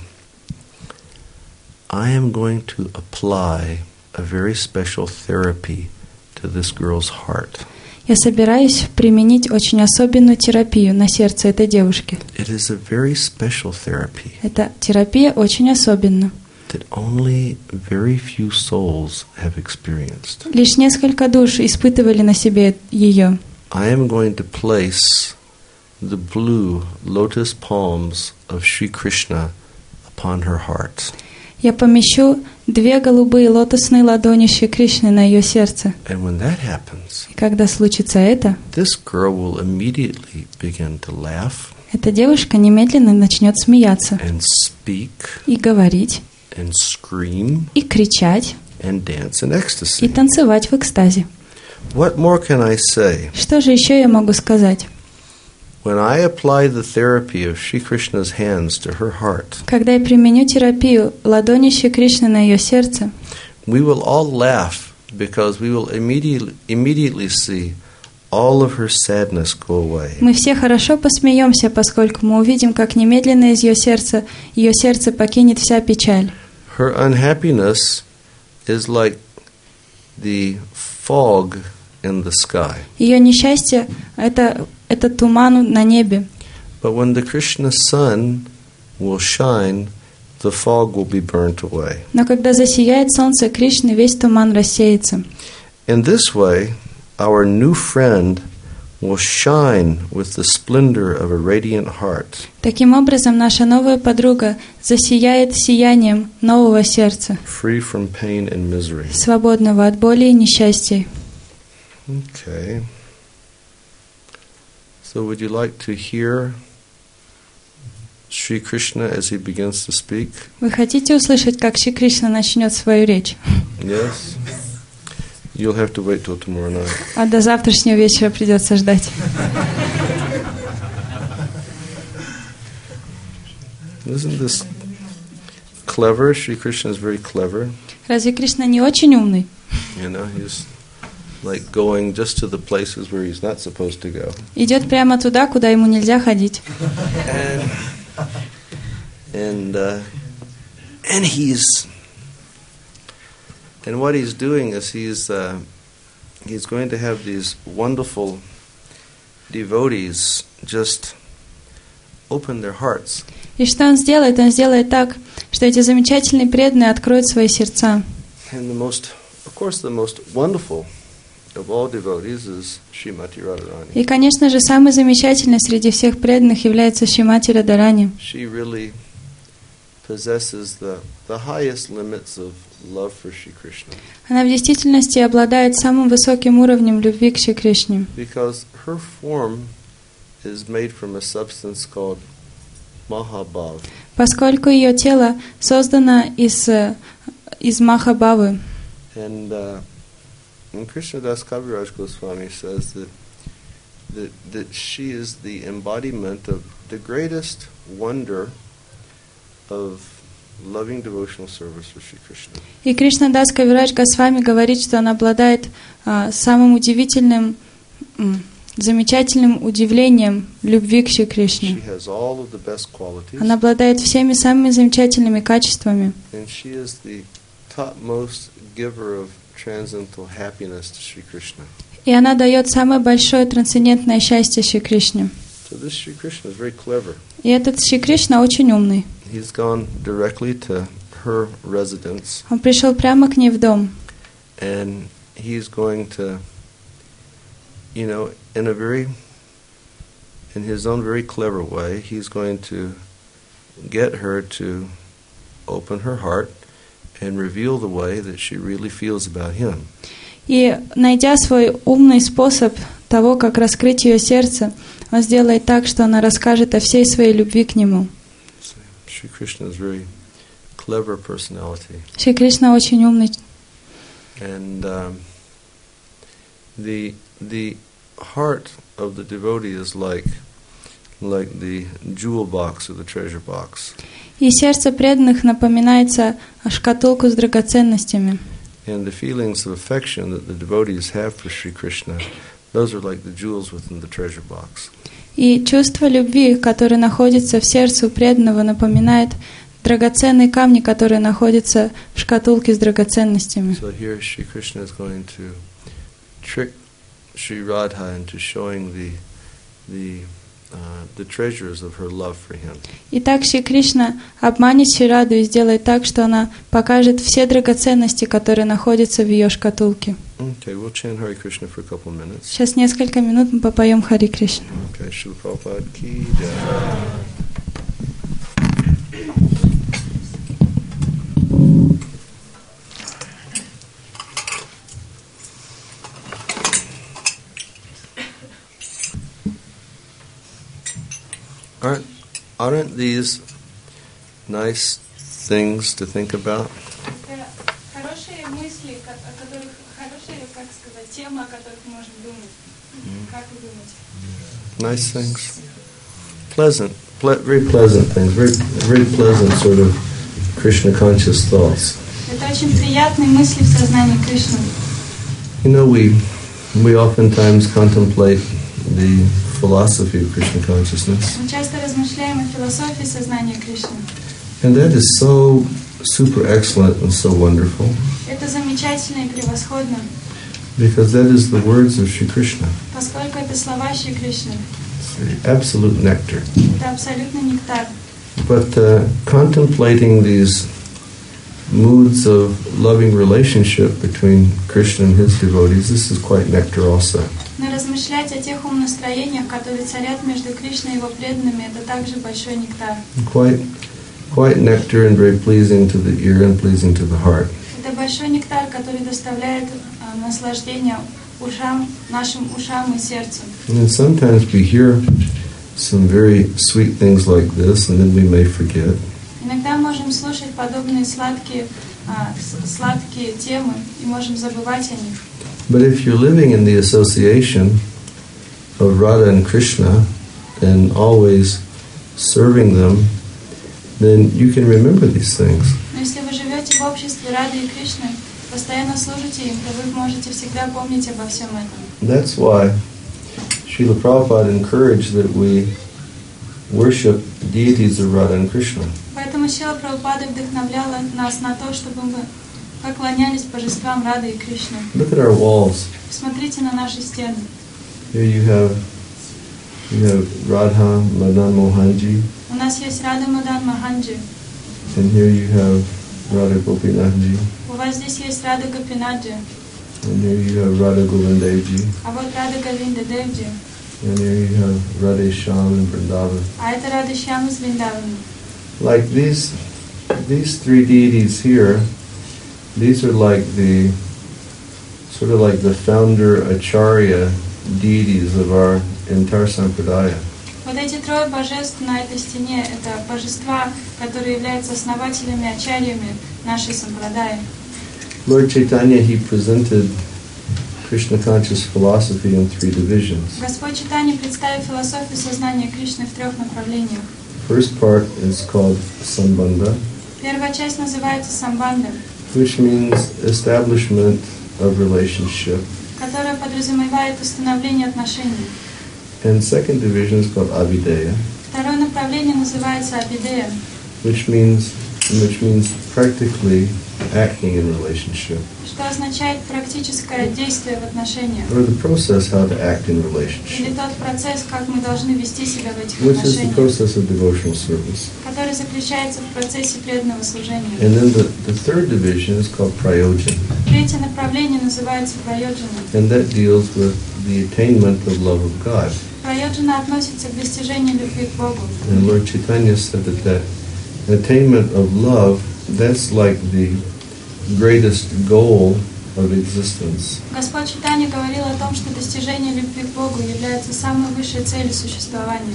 I am going to apply a very special therapy to this girl's heart. «Я собираюсь применить очень особенную терапию на сердце этой девушки. It is a very special therapy Эта терапия очень особенна. that only very few souls have experienced. Лишь несколько душ испытывали на себе ее. I am going to place the blue lotus palms of Sri Krishna upon her heart. Я помещу 2 голубые лотосные ладони Шри Кришны на ее сердце. And when that happens, И когда случится это, this girl will immediately begin to laugh эта девушка немедленно начнет смеяться and speak и говорить, and scream и кричать, and dance in и ecstasy. танцевать в экстазе. What more can I say? Что же еще я могу сказать? When I apply the therapy of Sri Krishna's hands to her heart, Когда я применю терапию ладони Шри Кришны на ее сердце, we will all laugh because we will immediately see all of her sadness go away. мы все хорошо посмеемся, поскольку мы увидим, как немедленно из ее сердце покинет вся печаль. Her unhappiness is like the fog in the sky. Ее несчастье — это туман на небе. But when the Krishna sun will shine, the fog will be burnt away. Но когда засияет солнце Кришны, весь туман рассеется. In this way, our new friend will shine with the splendor of a radiant heart. Таким образом, наша новая подруга засияет сиянием нового сердца, Free from pain and misery. свободного от боли и несчастья. Okay. So would you like to hear Sri Krishna as he begins to speak? Вы хотите услышать, как Шри Кришна начнет свою речь? Yes? You'll have to wait till tomorrow night. А до завтрашнего вечера придется ждать. Isn't this clever? Sri Krishna is very clever. Разве Кришна не очень умный? You know, he's like going just to the places where he's not supposed to go. Идет прямо туда, куда ему нельзя ходить. And what he's doing is he's going to have these wonderful devotees just open their hearts. И что он сделает? Он сделает так, что эти замечательные преданные откроют свои сердца. And of course, the most wonderful of all devotees is Srimati Radharani. И, конечно же, самый замечательный среди всех преданных является Шримати Радарани. She really possesses the highest limits of love for Shri Krishna. Она в действительности обладает самым высоким уровнем любви к Шри Кришне. Because her form is made from a substance called Mahabhav. Поскольку ее тело создано из Махабхавы. And Krishnadas Kaviraj Goswami says that she is the embodiment of the greatest wonder of loving devotional service for Shri Krishna. И Кришнадас Кавирадж Госвами говорит, что она обладает самым удивительным, замечательным удивлением любви к Шри Кришне. She has all of the best qualities. Она обладает всеми самыми замечательными качествами. And she is the topmost giver of transcendental happiness to Shri Krishna. И она дает самое большое трансцендентное счастье Шри Кришне. So this Shri Krishna is very clever. И этот Шри Кришна очень умный. He's gone directly to her residence. Он пришел прямо к ней в дом. And he's going to, you know, in his own very clever way, he's going to get her to open her heart and reveal the way that she really feels about him. И, найдя свой умный способ того, как раскрыть ее сердце, он сделает так, что она расскажет о всей своей любви к нему. Shri Krishna is very clever personality. Шри Кришна очень умный. And the heart of the devotee is like the jewel box or the treasure box. И сердце преданных напоминается шкатулку с драгоценностями. And the feelings of affection that the devotees have for Shri Krishna, those are like the jewels within the treasure box. И чувство любви, которое находится в сердце у преданного, напоминает драгоценные камни, которые находятся в шкатулке с драгоценностями. So here Shri Krishna is going to trick Shri Radha into showing the treasures of her love for him. Итак, Шри Кришна обманет Шри Раду и сделает так, что она покажет все драгоценности, которые находятся в ее шкатулке. Okay, we'll chant Hare Krishna for a couple of minutes. Сейчас несколько минут мы попоем Хари Кришна. Okay, Srila Prabhupada ki jai. Aren't these nice things to think about? Хорошие мысли, о которых, хорошие, как сказать, темы, о которых можно думать. Как вы думаете? Nice things, pleasant, very pleasant things, very pleasant sort of Krishna conscious thoughts. Это очень приятные мысли в сознании Кришны. You know, we oftentimes contemplate the philosophy of Krishna consciousness. Мы часто размышляем о философии сознания Кришны. And that is so super excellent and so wonderful. Это замечательно и превосходно. Because that is the words of Shri Krishna. Поскольку это слова Шри Кришны. It's the absolute nectar. Это абсолютно нектар. But contemplating these moods of loving relationship between Krishna and his devotees, this is quite nectar also. Но размышлять о тех умонастроениях, которые царят между Кришной и его преданными, это также большой нектар. Quite nectar and very pleasing to the ear and pleasing to the heart. Это большой нектар, который доставляет наслаждение нашим ушам и сердцу. And sometimes we hear some very sweet things like this, and then we may forget. Иногда можем слушать подобные сладкие темы и можем забывать о них. But if you're living in the association of Radha and Krishna and always serving them, then you can remember these things. Но если вы живете в обществе Рады и Кришны, постоянно служите им, то вы можете всегда помнить обо всем этом. That's why Srila Prabhupada encouraged that we worship deities of Radha and Krishna. Поэтому Шрила Прабхупада вдохновляла нас на то, чтобы мы поклонялись божествам Рады и Кришны. Look at our walls. Смотрите на наши стены. Here you have Radha Madan Mohanji. У нас есть Рада Мадан Моханджи. And here you have Radha Gopinathji. У вас здесь есть Рада Гопинаджи. And here you have Radha Govindevji. А вот Рада Говинда Девджи. And here you have Radha Shyam and Vrindavan. А это Рада Шьям из Вриндавана. Like these three deities here, these are like the sort of like the founder acharya deities of our entire sampradaya. Вот эти трое божеств на этой стене — это божества, которые являются основателями, ачарьями нашей сампрадаи. Lord Chaitanya, he presented Krishna conscious philosophy in three divisions. Господь Чайтанья представил философию сознания Кришны в трех направлениях. First part is called Sambandha, Первая часть называется самбанда, which means establishment of relationship. которая подразумевает установление отношений. And second division is called Avideya, Второе направление называется абидея, which means practically acting in relationship, что означает практическое действие в отношениях, or the process how to act in или relationship, тот процесс, как мы должны вести себя в этих which is the отношениях, process of devotional service. который заключается в процессе преданного служения. And then the third division is called Prayojan, Третье направление называется прайоджана. and that deals with the attainment of love of God. Прайоджана относится к достижению любви к Богу. And Lord Chaitanya said that attainment of love, that's like the greatest goal of existence. Господь Чайтанья говорил о том, что достижение любви к Богу является самой высшей целью существования.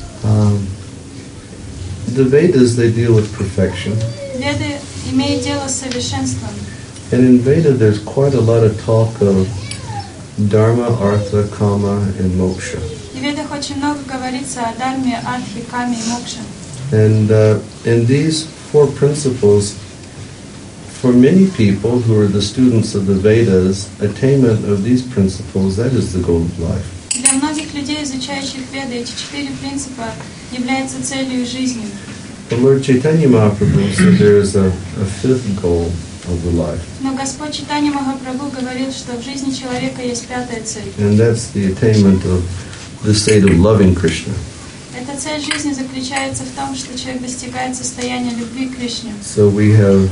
The Vedas, they deal with perfection. Веды имеют дело с совершенством. And in Veda, there's quite a lot of talk of Dharma, Artha, Kama, and Moksha. В Ведах очень много говорится о дарме, артхе, каме и мокше. And in these four principles, for many people who are the students of the Vedas, attainment of these principles, that is the goal of life. Для многих людей, изучающих Веды, эти четыре принципа являются целью жизни. But Lord Chaitanya Mahaprabhu said there is a fifth goal of the life. Но Господь Чайтанья Махапрабху говорил, что в жизни человека есть пятая цель. And that's the attainment of the state of loving Krishna. Эта цель жизни заключается в том, что человек достигает состояния любви к Кришне. So we have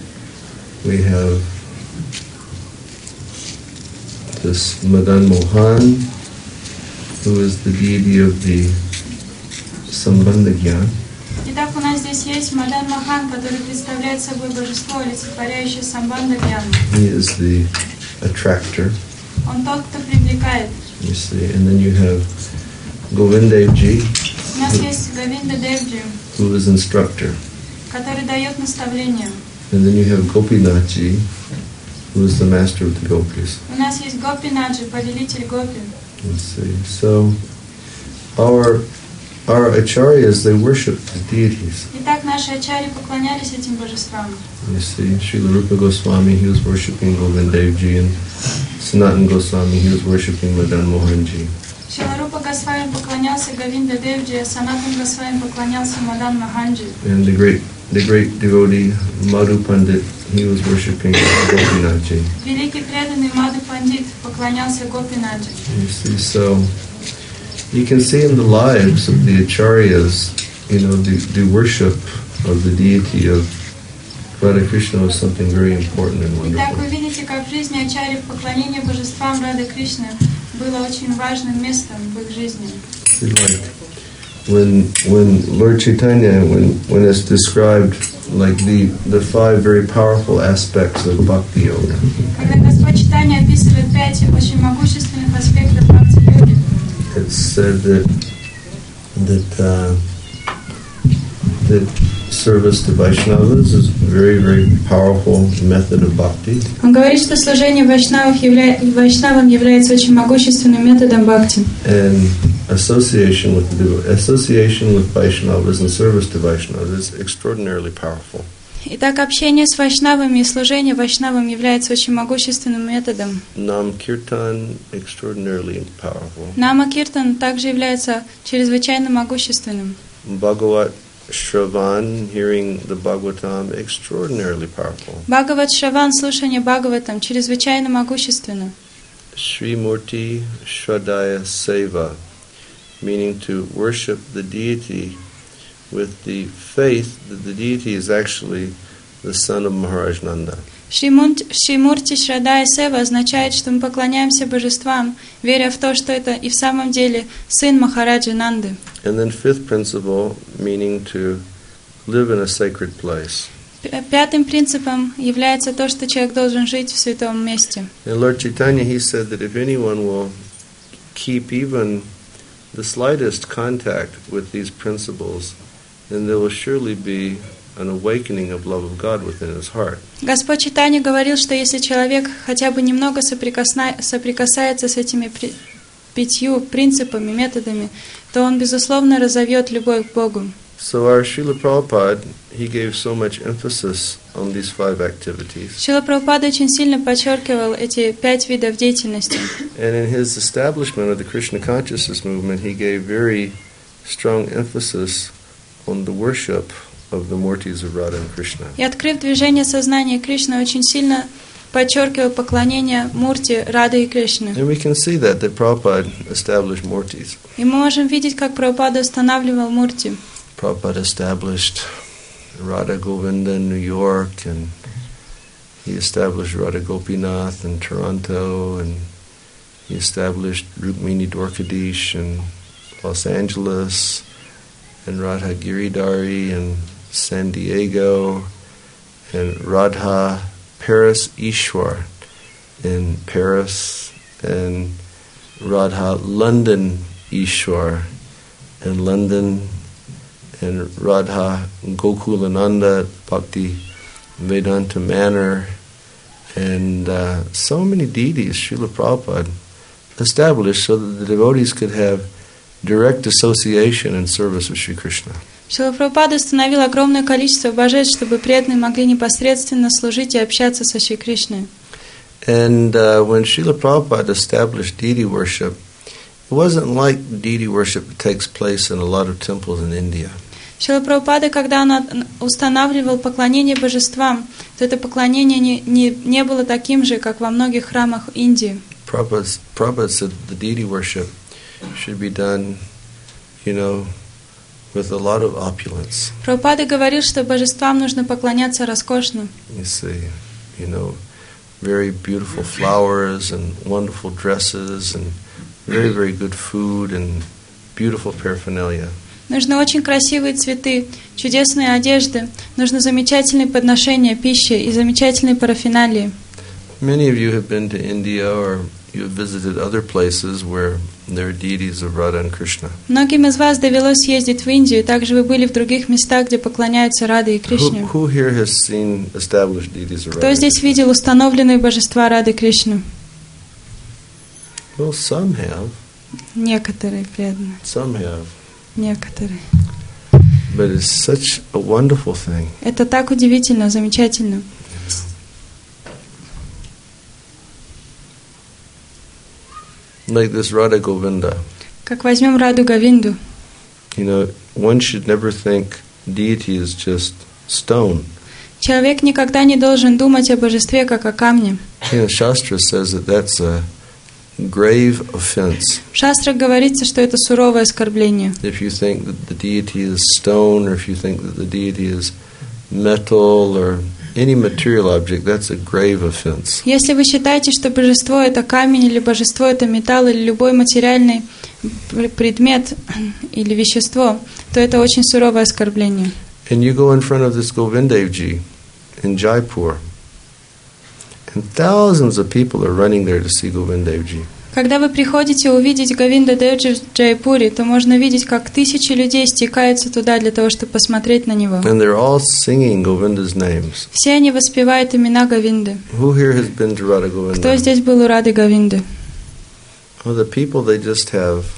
this Madan Mohan, who is the deity of the Sambandha Gyan. Итак, у нас здесь есть Мадан Махан, который представляет собой божество, олицетворяющее самбанда гьяну. He is the attractor, Он тот, кто привлекает. you see. And then you have Govindevji, У нас есть Говинда Девджи, who is instructor. который дает наставления. And then you have Gopinathji, who is the master of the gopis. У нас есть Гопинаджи, повелитель Гопи. You see. So our acharyas, they worship the deities. Итак, наши ачарьи поклонялись этим божествам. You see, Srila Rupa Goswami, he was worshipping Govindevji, and Sanatana Goswami, he was worshipping Madan Mohanji. Шрила Рупа Госвами поклонялся Говинда Девджи, а Санатан Госвами поклонялся Мадан Маханджи. And the great devotee Madhu Pandit, he was worshiping Gopinathji. Великий преданный Мадху Пандит поклонялся Гопинаджи. You see, so you can see in the lives of the acharyas, the worship of the deity of Radha Krishna was something very important and Итак, wonderful. вы видите, как в жизни ачарьев поклонение божествам Рады Кришны было очень важным местом в их жизни. Like when Lord Chaitanya, when it's described like the 5 very powerful aspects of Bhakti Yoga. Когда Господь Чайтанья описывает 5 очень могущественных аспектов бхакти-йоги, It's said that service to Vaishnavas is a very, very powerful method of bhakti. он говорит, что служение вайшнавам является очень могущественным методом бхакти. And association with Vaishnavas and service to Vaishnavas is extraordinarily powerful. Итак, общение с вайшнавами и служение вайшнавам является очень могущественным методом. Nam Kirtan, extraordinarily powerful. Нама Киртан также является чрезвычайно могущественным. Bhagavat Shravan, hearing the Bhagavatam, extraordinarily powerful. Бхагават Шраван, слушание Бхагаватам, чрезвычайно могущественно. Srimurti Shraddhaya Seva, meaning to worship the deity with the faith that the deity is actually the son of Maharaj Nanda. Шримурти Шрадая Сева означает, что мы поклоняемся божествам, веря в то, что это и в самом деле сын Махараджи Нанды. And then 5th principle, meaning to live in a sacred place. 5-м принципом является то, что человек должен жить в святом месте. And Lord Chaitanya, he said that if anyone will keep even the slightest contact with these principles, then there will surely be an awakening of love of God within his heart. Господь Чайтанья говорил, что если человек хотя бы немного соприкасается с этими 5 принципами, методами, то он, безусловно, разовьет любовь к Богу. So our Srila Prabhupada, he gave so much emphasis on these 5 activities. Шрила Прабхупада очень сильно подчеркивал эти 5 видов деятельности. And in his establishment of the Krishna consciousness movement, he gave very strong emphasis on the worship of the Murtis of Radha and Krishna. И открыв движение сознания Кришны, очень сильно подчеркивал поклонение Мурти, Рады и Кришны. And we can see that Prabhupada established Murtis. И мы можем видеть, как Прабхупада устанавливал Мурти. Prabhupada established Radha Govinda in New York, and he established Radha Gopinath in Toronto, and he established Rukmini Dwarkadish in Los Angeles, and Radha Giridhari in San Diego, and Radha Paris Ishwar in Paris, and Radha London Ishwar in London, and Radha Gokulananda Bhakti Vedanta Manor, and so many deities Srila Prabhupada established so that the devotees could have direct association and service with Sri Krishna. Шрила Прабхупада установил огромное количество божеств, чтобы преданные могли непосредственно служить и общаться со Шри Кришной. And when Srila Prabhupada established deity worship, it wasn't like deity worship that takes place in a lot of temples in India. Шрила Прабхупада, когда он устанавливал поклонение божествам, то это поклонение не было таким же, как во многих храмах Индии. Prabhupada said the deity worship should be done, with a lot of opulence. Прабхупада говорил, что божествам нужно поклоняться роскошно. You see, very beautiful flowers and wonderful dresses and very, very good food and beautiful paraphernalia. Нужны очень красивые цветы, чудесные одежды, нужно замечательные подношения, пищи и замечательные парафиналии. Many of you have been to India or you have visited other places where there are deities of Radha and Krishna. Многим из вас довелось ездить в Индию, также вы были в других местах, где поклоняются Раде и Кришне. Who here has seen established deities of Radha? Кто здесь видел установленные божества Рады и Кришны? Well, some have. Некоторые преданные. Some have. Некоторые. But it's such a wonderful thing. Это так удивительно, замечательно. Like this Radha Govinda. Как возьмем Раду Говинду. One should never think deity is just stone. Человек никогда не должен думать о божестве как о камне. Shastra says that that's a grave offense. В шастрах говорится, что это суровое оскорбление. If you think that the deity is stone, or if you think that the deity is metal, or any material object, that's a grave offense. Если вы считаете, что божество это камень, или божество это металл, или любой материальный предмет или вещество, то это очень суровое оскорбление. And you go in front of this Govindevji in Jaipur, and thousands of people are running there to see Govindevji. Когда вы приходите увидеть Говинда Девджи в Джайпуре, то можно видеть, как тысячи людей стекаются туда для того, чтобы посмотреть на него. And they're all singing Govinda's names. Все они воспевают имена Говинды. Who here has been to Radha Govinda? Кто здесь был у Рады Говинды? Well, the people, they just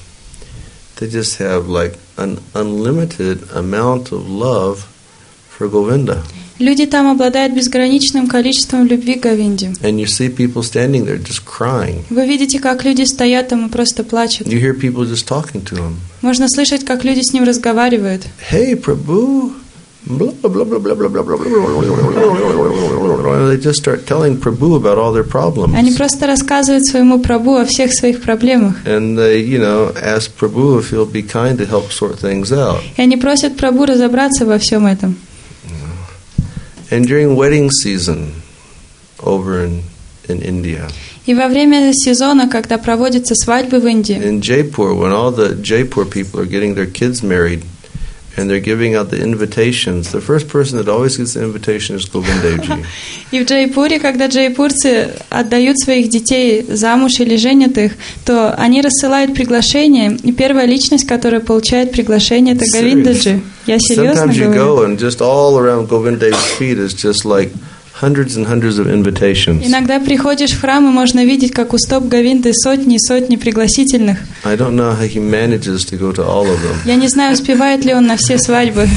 have like an unlimited amount of love for Govinda. Люди там обладают безграничным количеством любви к Говинде. And you see people standing there just crying. Вы видите, как люди стоят там и просто плачут. You hear people just talking to him. Можно слышать, как люди с ним разговаривают. Hey, Prabhu. Blah, blah, blah, blah, blah, blah, blah, blah, blah. They just start telling Prabhu about all their problems. Они просто рассказывают своему Прабху о всех своих проблемах. And they, ask Prabhu if he'll be kind to help sort things out. И они просят Прабху разобраться во всем этом. And during wedding season over in India. И во время сезона, когда проводятся свадьбы в Индии. In Jaipur, when all the Jaipur people are getting their kids married and they're giving out the invitations, the first person that always gets the invitation is Govindevji. И в Джайпуре, когда джайпурцы отдают своих детей замуж или женят их, то они рассылают приглашение, и первая личность, которая получает приглашение, это Говиндаджи. Я серьезно Sometimes you говорю. go and just all around Govindevji's feet is just like hundreds and hundreds of invitations. Иногда приходишь в храм, и можно видеть, как у стоп Говинды сотни и сотни пригласительных. I don't know how he manages to go to all of them. Я не знаю, успевает ли он на все свадьбы.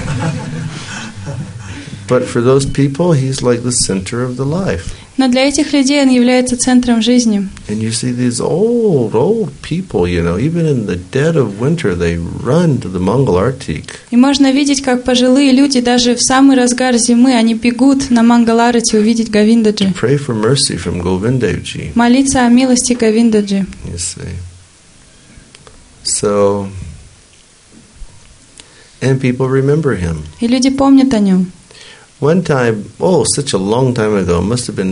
But for those people, he's like the center of the life. Но для этих людей он является центром жизни. And you see these old people, even in the dead of winter, they run to the Mangal Artik. И можно видеть, как пожилые люди даже в самый разгар зимы, они бегут на Мангаларати увидеть Говиндаджи. Pray for mercy from Govindevji. Молиться о милости Говиндаджи. You see. So, and people remember him. И люди помнят о нем. One time, such a long time ago, must have been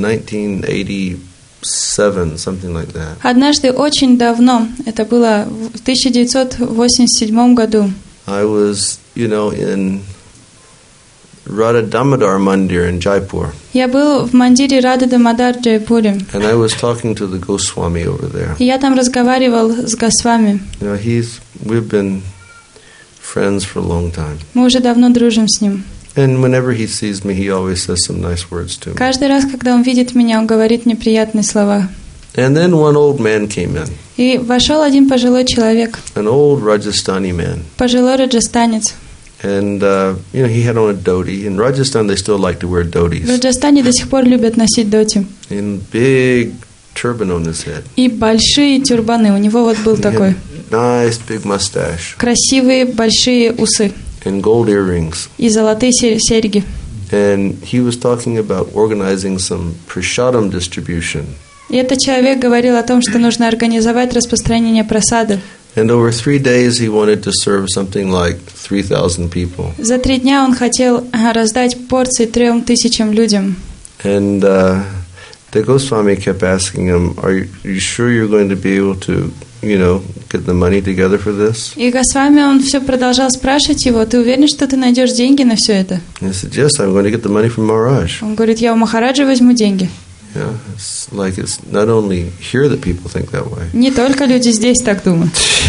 1987, something like that. Однажды очень давно, это было в 1987 году. I was, in Radha Damodar Mandir in Jaipur. Я был в мандире Рады Дамодар в Джайпуре. And I was talking to the Goswami over there. И я там разговаривал с Госвами. We've been friends for a long time. Мы уже давно дружим с ним. And whenever he sees me, he always says some nice words to me. Каждый раз, когда он видит меня, он говорит мне приятные слова. And then one old man came in. И вошел один пожилой человек. An old Rajasthani man. Пожилой раджастанец. And he had on a dhoti. In Rajasthan, they still like to wear dhotis. В Раджастане до сих пор любят носить доти. And big turban on his head. И большие тюрбаны. У него вот был такой. Nice big mustache. Красивые большие усы. And gold earrings. И золотые серьги. And he was talking about organizing some prasadam distribution. И этот человек говорил о том, что нужно организовать распространение прасады. And over 3 days he wanted to serve something like 3,000 people. За 3 дня он хотел раздать порции 3000 людям. And the Goswami kept asking him, "Are you sure you're going to be able to, get the money together for this?" И Госвами, он все продолжал спрашивать его: ты уверен, что ты найдешь деньги на все это? And he said, "Yes, I'm going to get the money from Maharaj." Он говорит: я у Махараджа возьму деньги. Yeah, it's not only here that people think that way. Не только люди здесь так думают.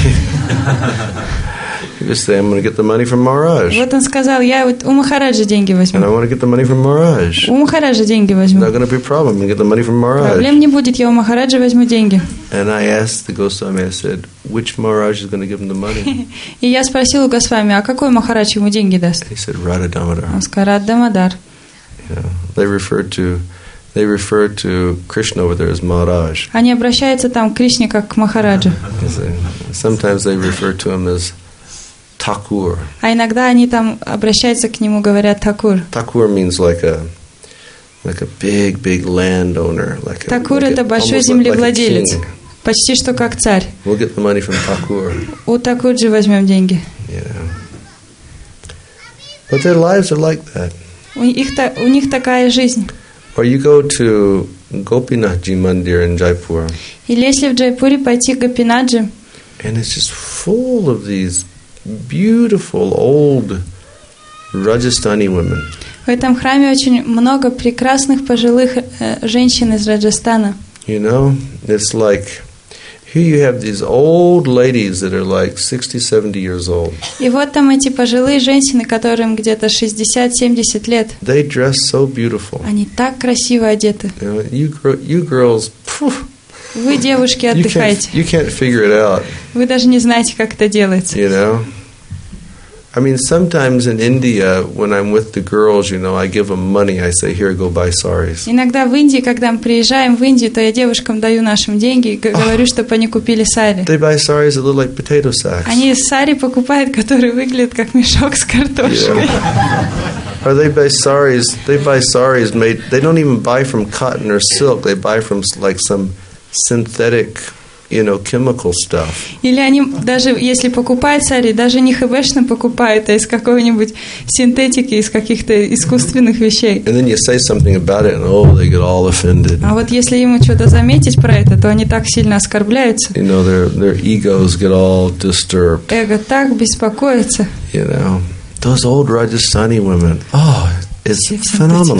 You just say, "I'm going to get the money from Maharaj." Вот он сказал: я вот у Махараджа деньги And I возьму. want to get the money from Maharaj. У Махараджа деньги It's возьму. not going to be a problem. You get the money from Maharaj. Проблем не будет, я у Махараджа возьму деньги. And I asked the Goswami, I said, "Which Maharaj is going to give him the money?" И я спросил у Госвами: а какой Махарадж ему деньги даст? He said, "Radha Damodar." Он сказал: Рада Дамодар. They refer to Krishna over there as Maharaj. Они обращаются там к Кришне как к Махараджу. Sometimes they refer to him as Thakur. А иногда они там обращаются к нему, говорят Thakkur. Thakur means like a big landowner. Thakkur — это большой землевладелец, почти что как царь. We'll get the money from Thakur. У Thakkurji возьмем деньги. Yeah. But their lives are like that. У них такая жизнь. Or you go to Gopinathji Mandir in Jaipur. Или если в Джайпуре пойти к Гопинатджи, and it's just full of these beautiful old Rajasthani women. В этом храме очень много прекрасных пожилых женщин из Раджастана. You know, it's like here you have these old ladies that are like 60, 70 years old. И вот там эти пожилые женщины, которым где-то 60-70 лет. They dress so beautiful. Они так красиво одеты. You girls, Вы, девушки, отдыхаете. You can't figure it out. Вы даже не знаете, как это делается. You know? I mean, sometimes in India, when I'm with the girls, you know, I give them money. I say, here, go buy saris. Иногда в Индии, когда мы приезжаем в Индию, то я девушкам даю нашим деньги и говорю, чтобы они купили сари. They buy saris that look like potato sacks. Они сари покупают, которые выглядят как мешок с картошкой. Yeah. Or they buy saris made. They don't even buy from cotton or silk. They buy from like some synthetic, chemical stuff. Или они даже, если покупают сари, даже не хэбэшно покупают, а из какой-нибудь синтетики, из каких-то искусственных вещей. And then you say something about it, and they get all offended. А вот если ему что-то заметить про это, то они так сильно оскорбляются. Their egos get all disturbed. Эго так беспокоится. Those old Rajasthani women, it's phenomenal.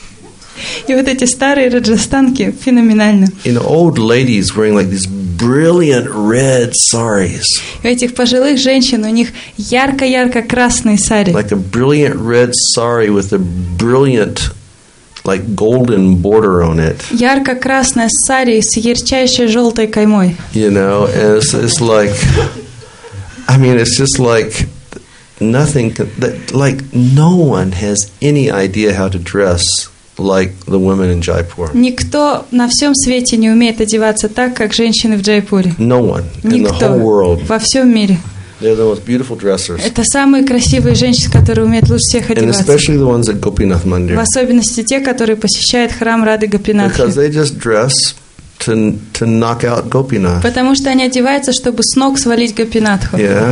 И вот эти старые раджастанки феноменально. Old ladies wearing like these brilliant red saris. У этих пожилых женщин у них ярко-ярко красные сари. Like a brilliant red sari with a brilliant like golden border on it. Ярко-красная сари с ярчайшей желтой каймой. And it's like, it's just like nothing. Like no one has any idea how to dress like the women in Jaipur. Никто на всем свете не умеет одеваться так, как женщины в Джайпуре. No one in the Никто whole world. Во всем мире. They're the most beautiful dressers. Это самые красивые женщины, которые умеют лучше всех And одеваться. especially the ones at Gopinath Mandir. В особенности те, которые посещают храм Рады Гопинатхи. Because they just dress to knock out Gopinath. Потому что они одеваются, чтобы с ног свалить Гопинатху. Yeah.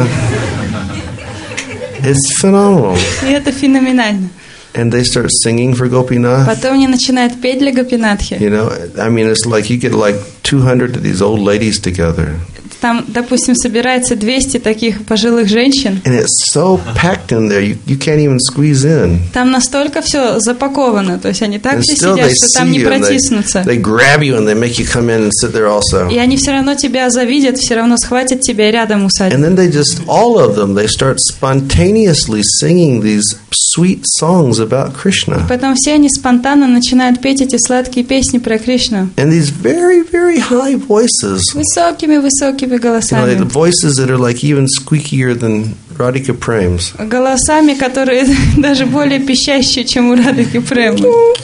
It's phenomenal. И это феноменально. And they start singing for Gopinath. Потом они начинают петь для Гопинатхи. It's like you get like 200 of these old ladies together. Там, допустим, собирается 200 таких пожилых женщин. And it's so packed in there, you can't even squeeze in. Там настолько все запаковано, то есть они так все сидят, что там не протиснуться. They grab you and they make you come in and sit there also. И они все равно тебя завидят, все равно схватят тебя и рядом усадят. And then all of them, they start spontaneously singing these sweet songs about Krishna. И потом все они спонтанно начинают петь эти сладкие песни про Кришну. And these very, very high voices. Высокими голосами. The voices that are like even squeakier than Radhika Prem's. Голосами, которые даже более пищащие, чем у Радхики Премы.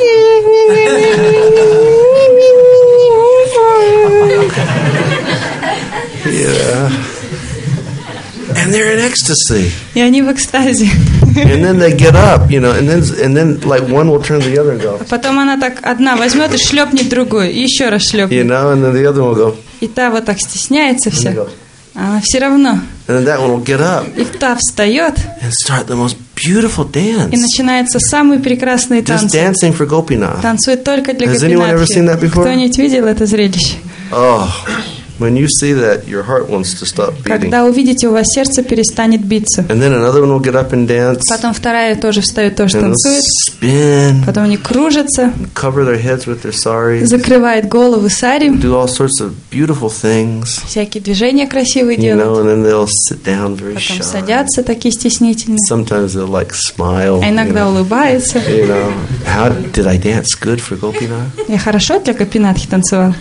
Yeah. And they're in ecstasy. И они в экстазе. And then they get up, and then like one will turn to the other and go. Потом она так одна возьмет и шлепнет другую, и еще раз шлепнет. And then the other one will go. И та вот так стесняется вся. А она все равно. And then that one will get up. И та встает. And start the most beautiful dance. И начинаются самые прекрасные танцы. Just dancing for Gopinath. Танцует только для Has anyone ever seen that Гопинатхи. before? Кто-нибудь видел это зрелище? Oh. When you see that, your heart wants to stop beating. Когда увидите, у вас сердце перестанет биться. And then another one will get up and dance. Потом вторая тоже встает, тоже And танцует. Spin. Потом они кружатся. Cover their heads with their saris. Закрывает головы сари. Do all sorts of beautiful things. Всякие движения красивые делают. And then they'll sit down very shy. Потом садятся такие стеснительные. Sometimes they'll like smile. А иногда улыбаются. How did I dance good for Gopinath? Я хорошо для Гопинатхи танцевал.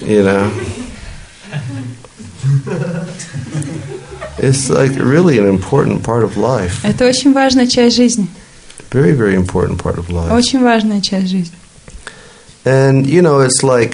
It's like really an important part of life. Это очень важная часть жизни. Very, very important part of life. Очень важная часть жизни. And it's like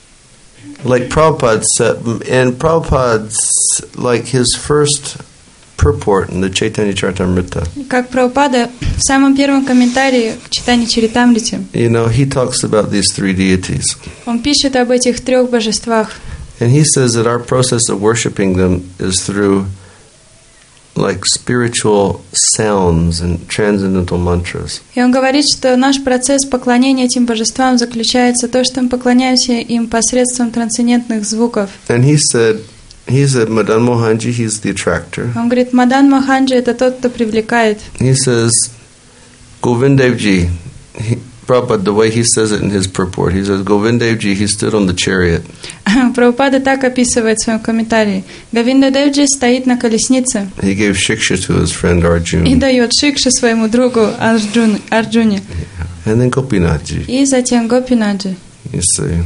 Prabhupada said, and Prabhupada's like his first purport in the Chaitanya Charitamrita. Как Прабхупада в самом первом комментарии к Чайтанье Чаритамрите, He talks about these three deities. он пишет об этих трех божествах. And he says that our process of worshiping them is through like spiritual sounds and transcendental mantras. И он говорит, что наш процесс поклонения этим божествам заключается в том, что мы поклоняемся им посредством трансцендентных звуков. And he said Madan Mohanji, he's the attractor. Он говорит, Мадан Моханджи — это тот, кто привлекает. He says, Govindevji, Prabhupada, the way he says it in his purport, he says, Govindevji, he stood on the chariot. Прабхупада так описывает в своем комментарии. Говинда Девджи стоит на колеснице. He gave shiksha to his friend Arjuna. И дает шикши своему другу Арджуне. And then Gopinathji. И затем Гопинаджи. You see.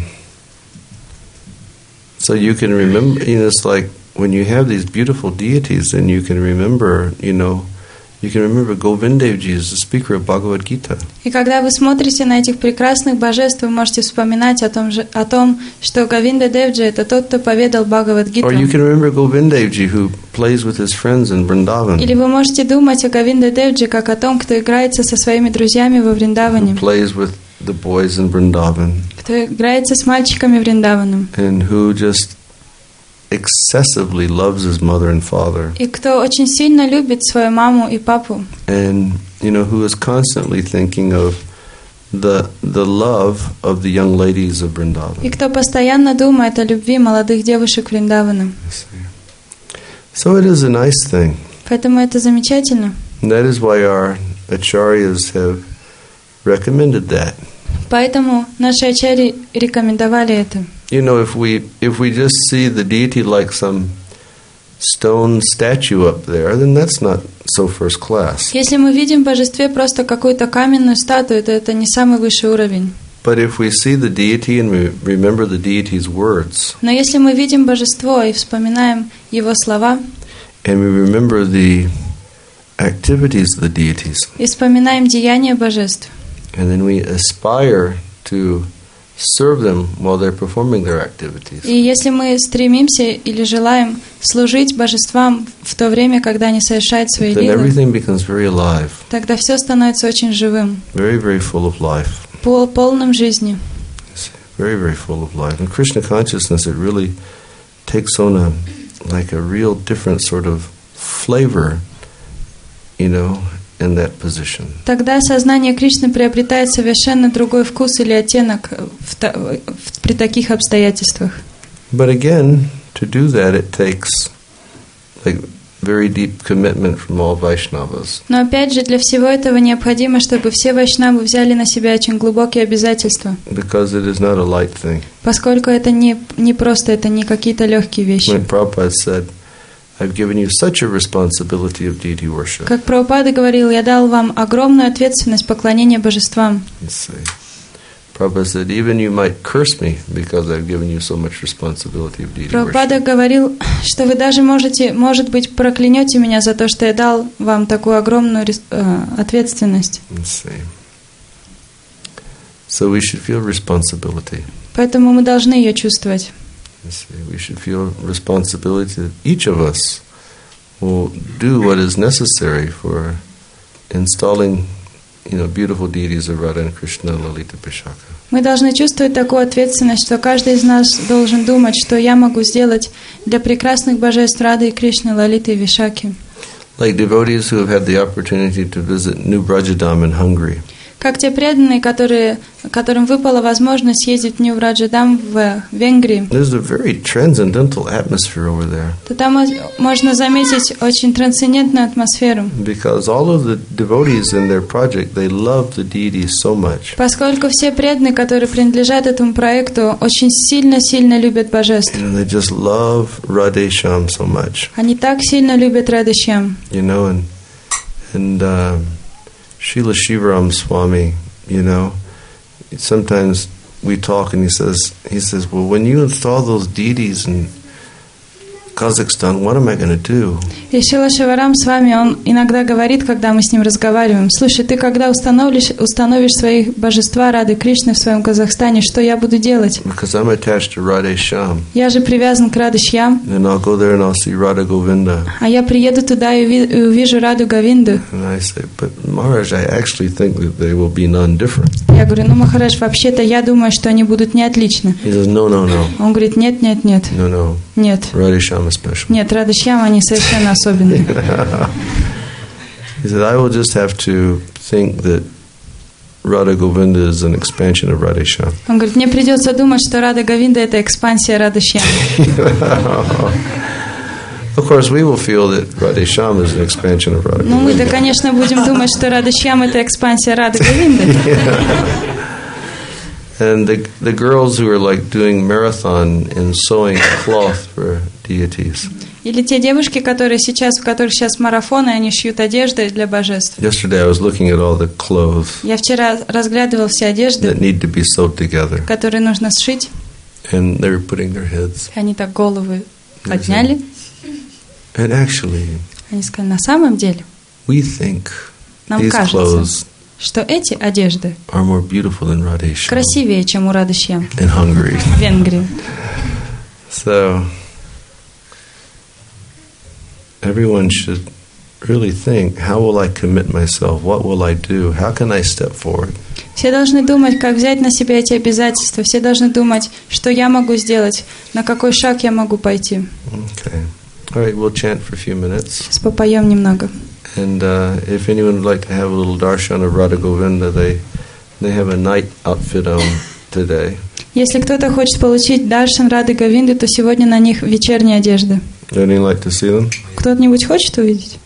So you can remember, it's like when you have these beautiful deities, then you can remember, you can remember Govindevji is the speaker of Bhagavad Gita. И когда вы смотрите на этих прекрасных божеств, вы можете вспоминать о том, что Говинда Девджи — это тот, кто поведал Бхагавад-гиту. Or you can remember Govindevji who plays with his friends in Vrindavan. Или вы можете думать о Говинда Девджи как о том, кто играется со своими друзьями во Вриндаване. Who plays with the boys in Vrindavan. Кто играется с мальчиками Вриндаваном. And who just excessively loves his mother and father. И кто очень сильно любит свою маму и папу. And who is constantly thinking of the love of the young ladies of Vrindavan. И кто постоянно думает о любви молодых девушек Вриндавана. So it is a nice thing. Поэтому это замечательно. And that is why our acharyas have recommended that. Поэтому наши ачарьи рекомендовали это. If we just see the deity like some stone statue up there, then that's not so first class. Если мы видим в божестве просто какую-то каменную статую, то это не самый высший уровень. But if we see the deity and we remember the deity's words, но если мы видим божество и вспоминаем его слова, and we remember the activities of the deities, и вспоминаем деяния божеств, and then we aspire to serve them while they're performing their activities. И если мы стремимся или желаем служить божествам в то время, когда они совершают свои Then лилы, everything becomes very alive, тогда все становится очень живым, very, very full of life. полным жизни. Very, very full of life. In Krishna consciousness, it really takes on a real different sort of flavor, in that position. Тогда сознание Кришны приобретает совершенно другой вкус или оттенок при таких обстоятельствах. But again, to do that, it takes very deep commitment from all Vaishnavas. Но опять же, для всего этого необходимо, чтобы все вайшнавы взяли на себя очень глубокие обязательства. Because it is not a light thing. Поскольку это не просто, это не какие-то легкие вещи. When Prabhupada said, I've given you such a responsibility of deity worship. Как Прабхупада говорил, я дал вам огромную ответственность поклонения божествам. Prabhupada said, even you might curse me because I've given you so much responsibility of deity Прабхупада worship. говорил, что вы даже может быть, проклянете меня за то, что я дал вам такую огромную ответственность. So we should feel responsibility. Поэтому мы должны ее чувствовать. We should feel responsibility that each of us will do what is necessary for installing, beautiful deities of Radha and Krishna, Lalita, Vishaka. Мы должны чувствовать такую ответственность, что каждый из нас должен думать, что я могу сделать для прекрасных божеств Рады и Кришны, Лалиты и Вишаки. Like devotees who have had the opportunity to visit New Brajadam in Hungary. Как те преданные, которым выпала возможность съездить в Нью-Браджадам в Венгрии. There's a very transcendental atmosphere over there. То там можно заметить очень трансцендентную атмосферу. Because all of the devotees in their project, they love the deities so much. Поскольку все преданные, которые принадлежат этому проекту, очень сильно любят божеств. They just love Radhesham so much. Они так сильно любят Радешьям. And Srila Shivaram Swami, sometimes we talk and he says, well, when you install those deities Kazakhstan, what am I going to do? И Шрила Шиварам с вами, он иногда говорит, когда мы с ним разговариваем: слушай, ты когда установишь свои божества Рады Кришны в своем Казахстане, что я буду делать? Because I'm attached to Radhe Shyam. Я же привязан к Радhe Шьям. And I'll go there and I'll see Radha Govinda. А я приеду туда и увижу Раду Говинду. And I say, but Maharaj, I actually think that they will be non-different. Я говорю: ну, Махарадж, вообще-то я думаю, что они будут не отличны. He says, no. Он говорит: нет. No. Нет. Radhe Shyam is special. Нет, Рада Шьям, они совершенно особенные. He said, I will just have to think that Radha Govinda is an expansion of Radhe Shyam. Он говорит: мне придется думать, что Рада Говинда — это экспансия Рады Шьям. Of course, we will feel that Radhe Shyam is an expansion of Radha Ну, мы-то, Govinda. конечно, будем думать, что Рада Шьям — это экспансия Рады Говинды. And the girls who are like doing marathon in sewing cloth for deities. Или те девушки, у которых сейчас марафоны, они шьют одежды для божеств. Yesterday I was looking at all the clothes Я вчера разглядывал все одежды, that need to be sewed together. которые нужно сшить. And they were putting their heads. Они так головы подняли. And actually, Они сказали: на самом деле, we think нам these кажется, clothes что эти одежды are more beautiful than Radhe Shyam красивее, чем у Рады Шьям in Hungary. в Венгрии. So everyone should really think, how will I commit myself? What will I do? How can I step forward? Все должны думать, как взять на себя эти обязательства. Все должны думать, что я могу сделать, на какой шаг я могу пойти. Okay. All right, we'll chant for a few minutes. Сейчас попоем немного. And if anyone would like to have a little darshan of Radha Govinda, they have a night outfit on today. Если кто-то хочет получить даршан Рады Говинды, то сегодня на них вечерние одежды. Anyone like to see them? Кто-нибудь хочет увидеть?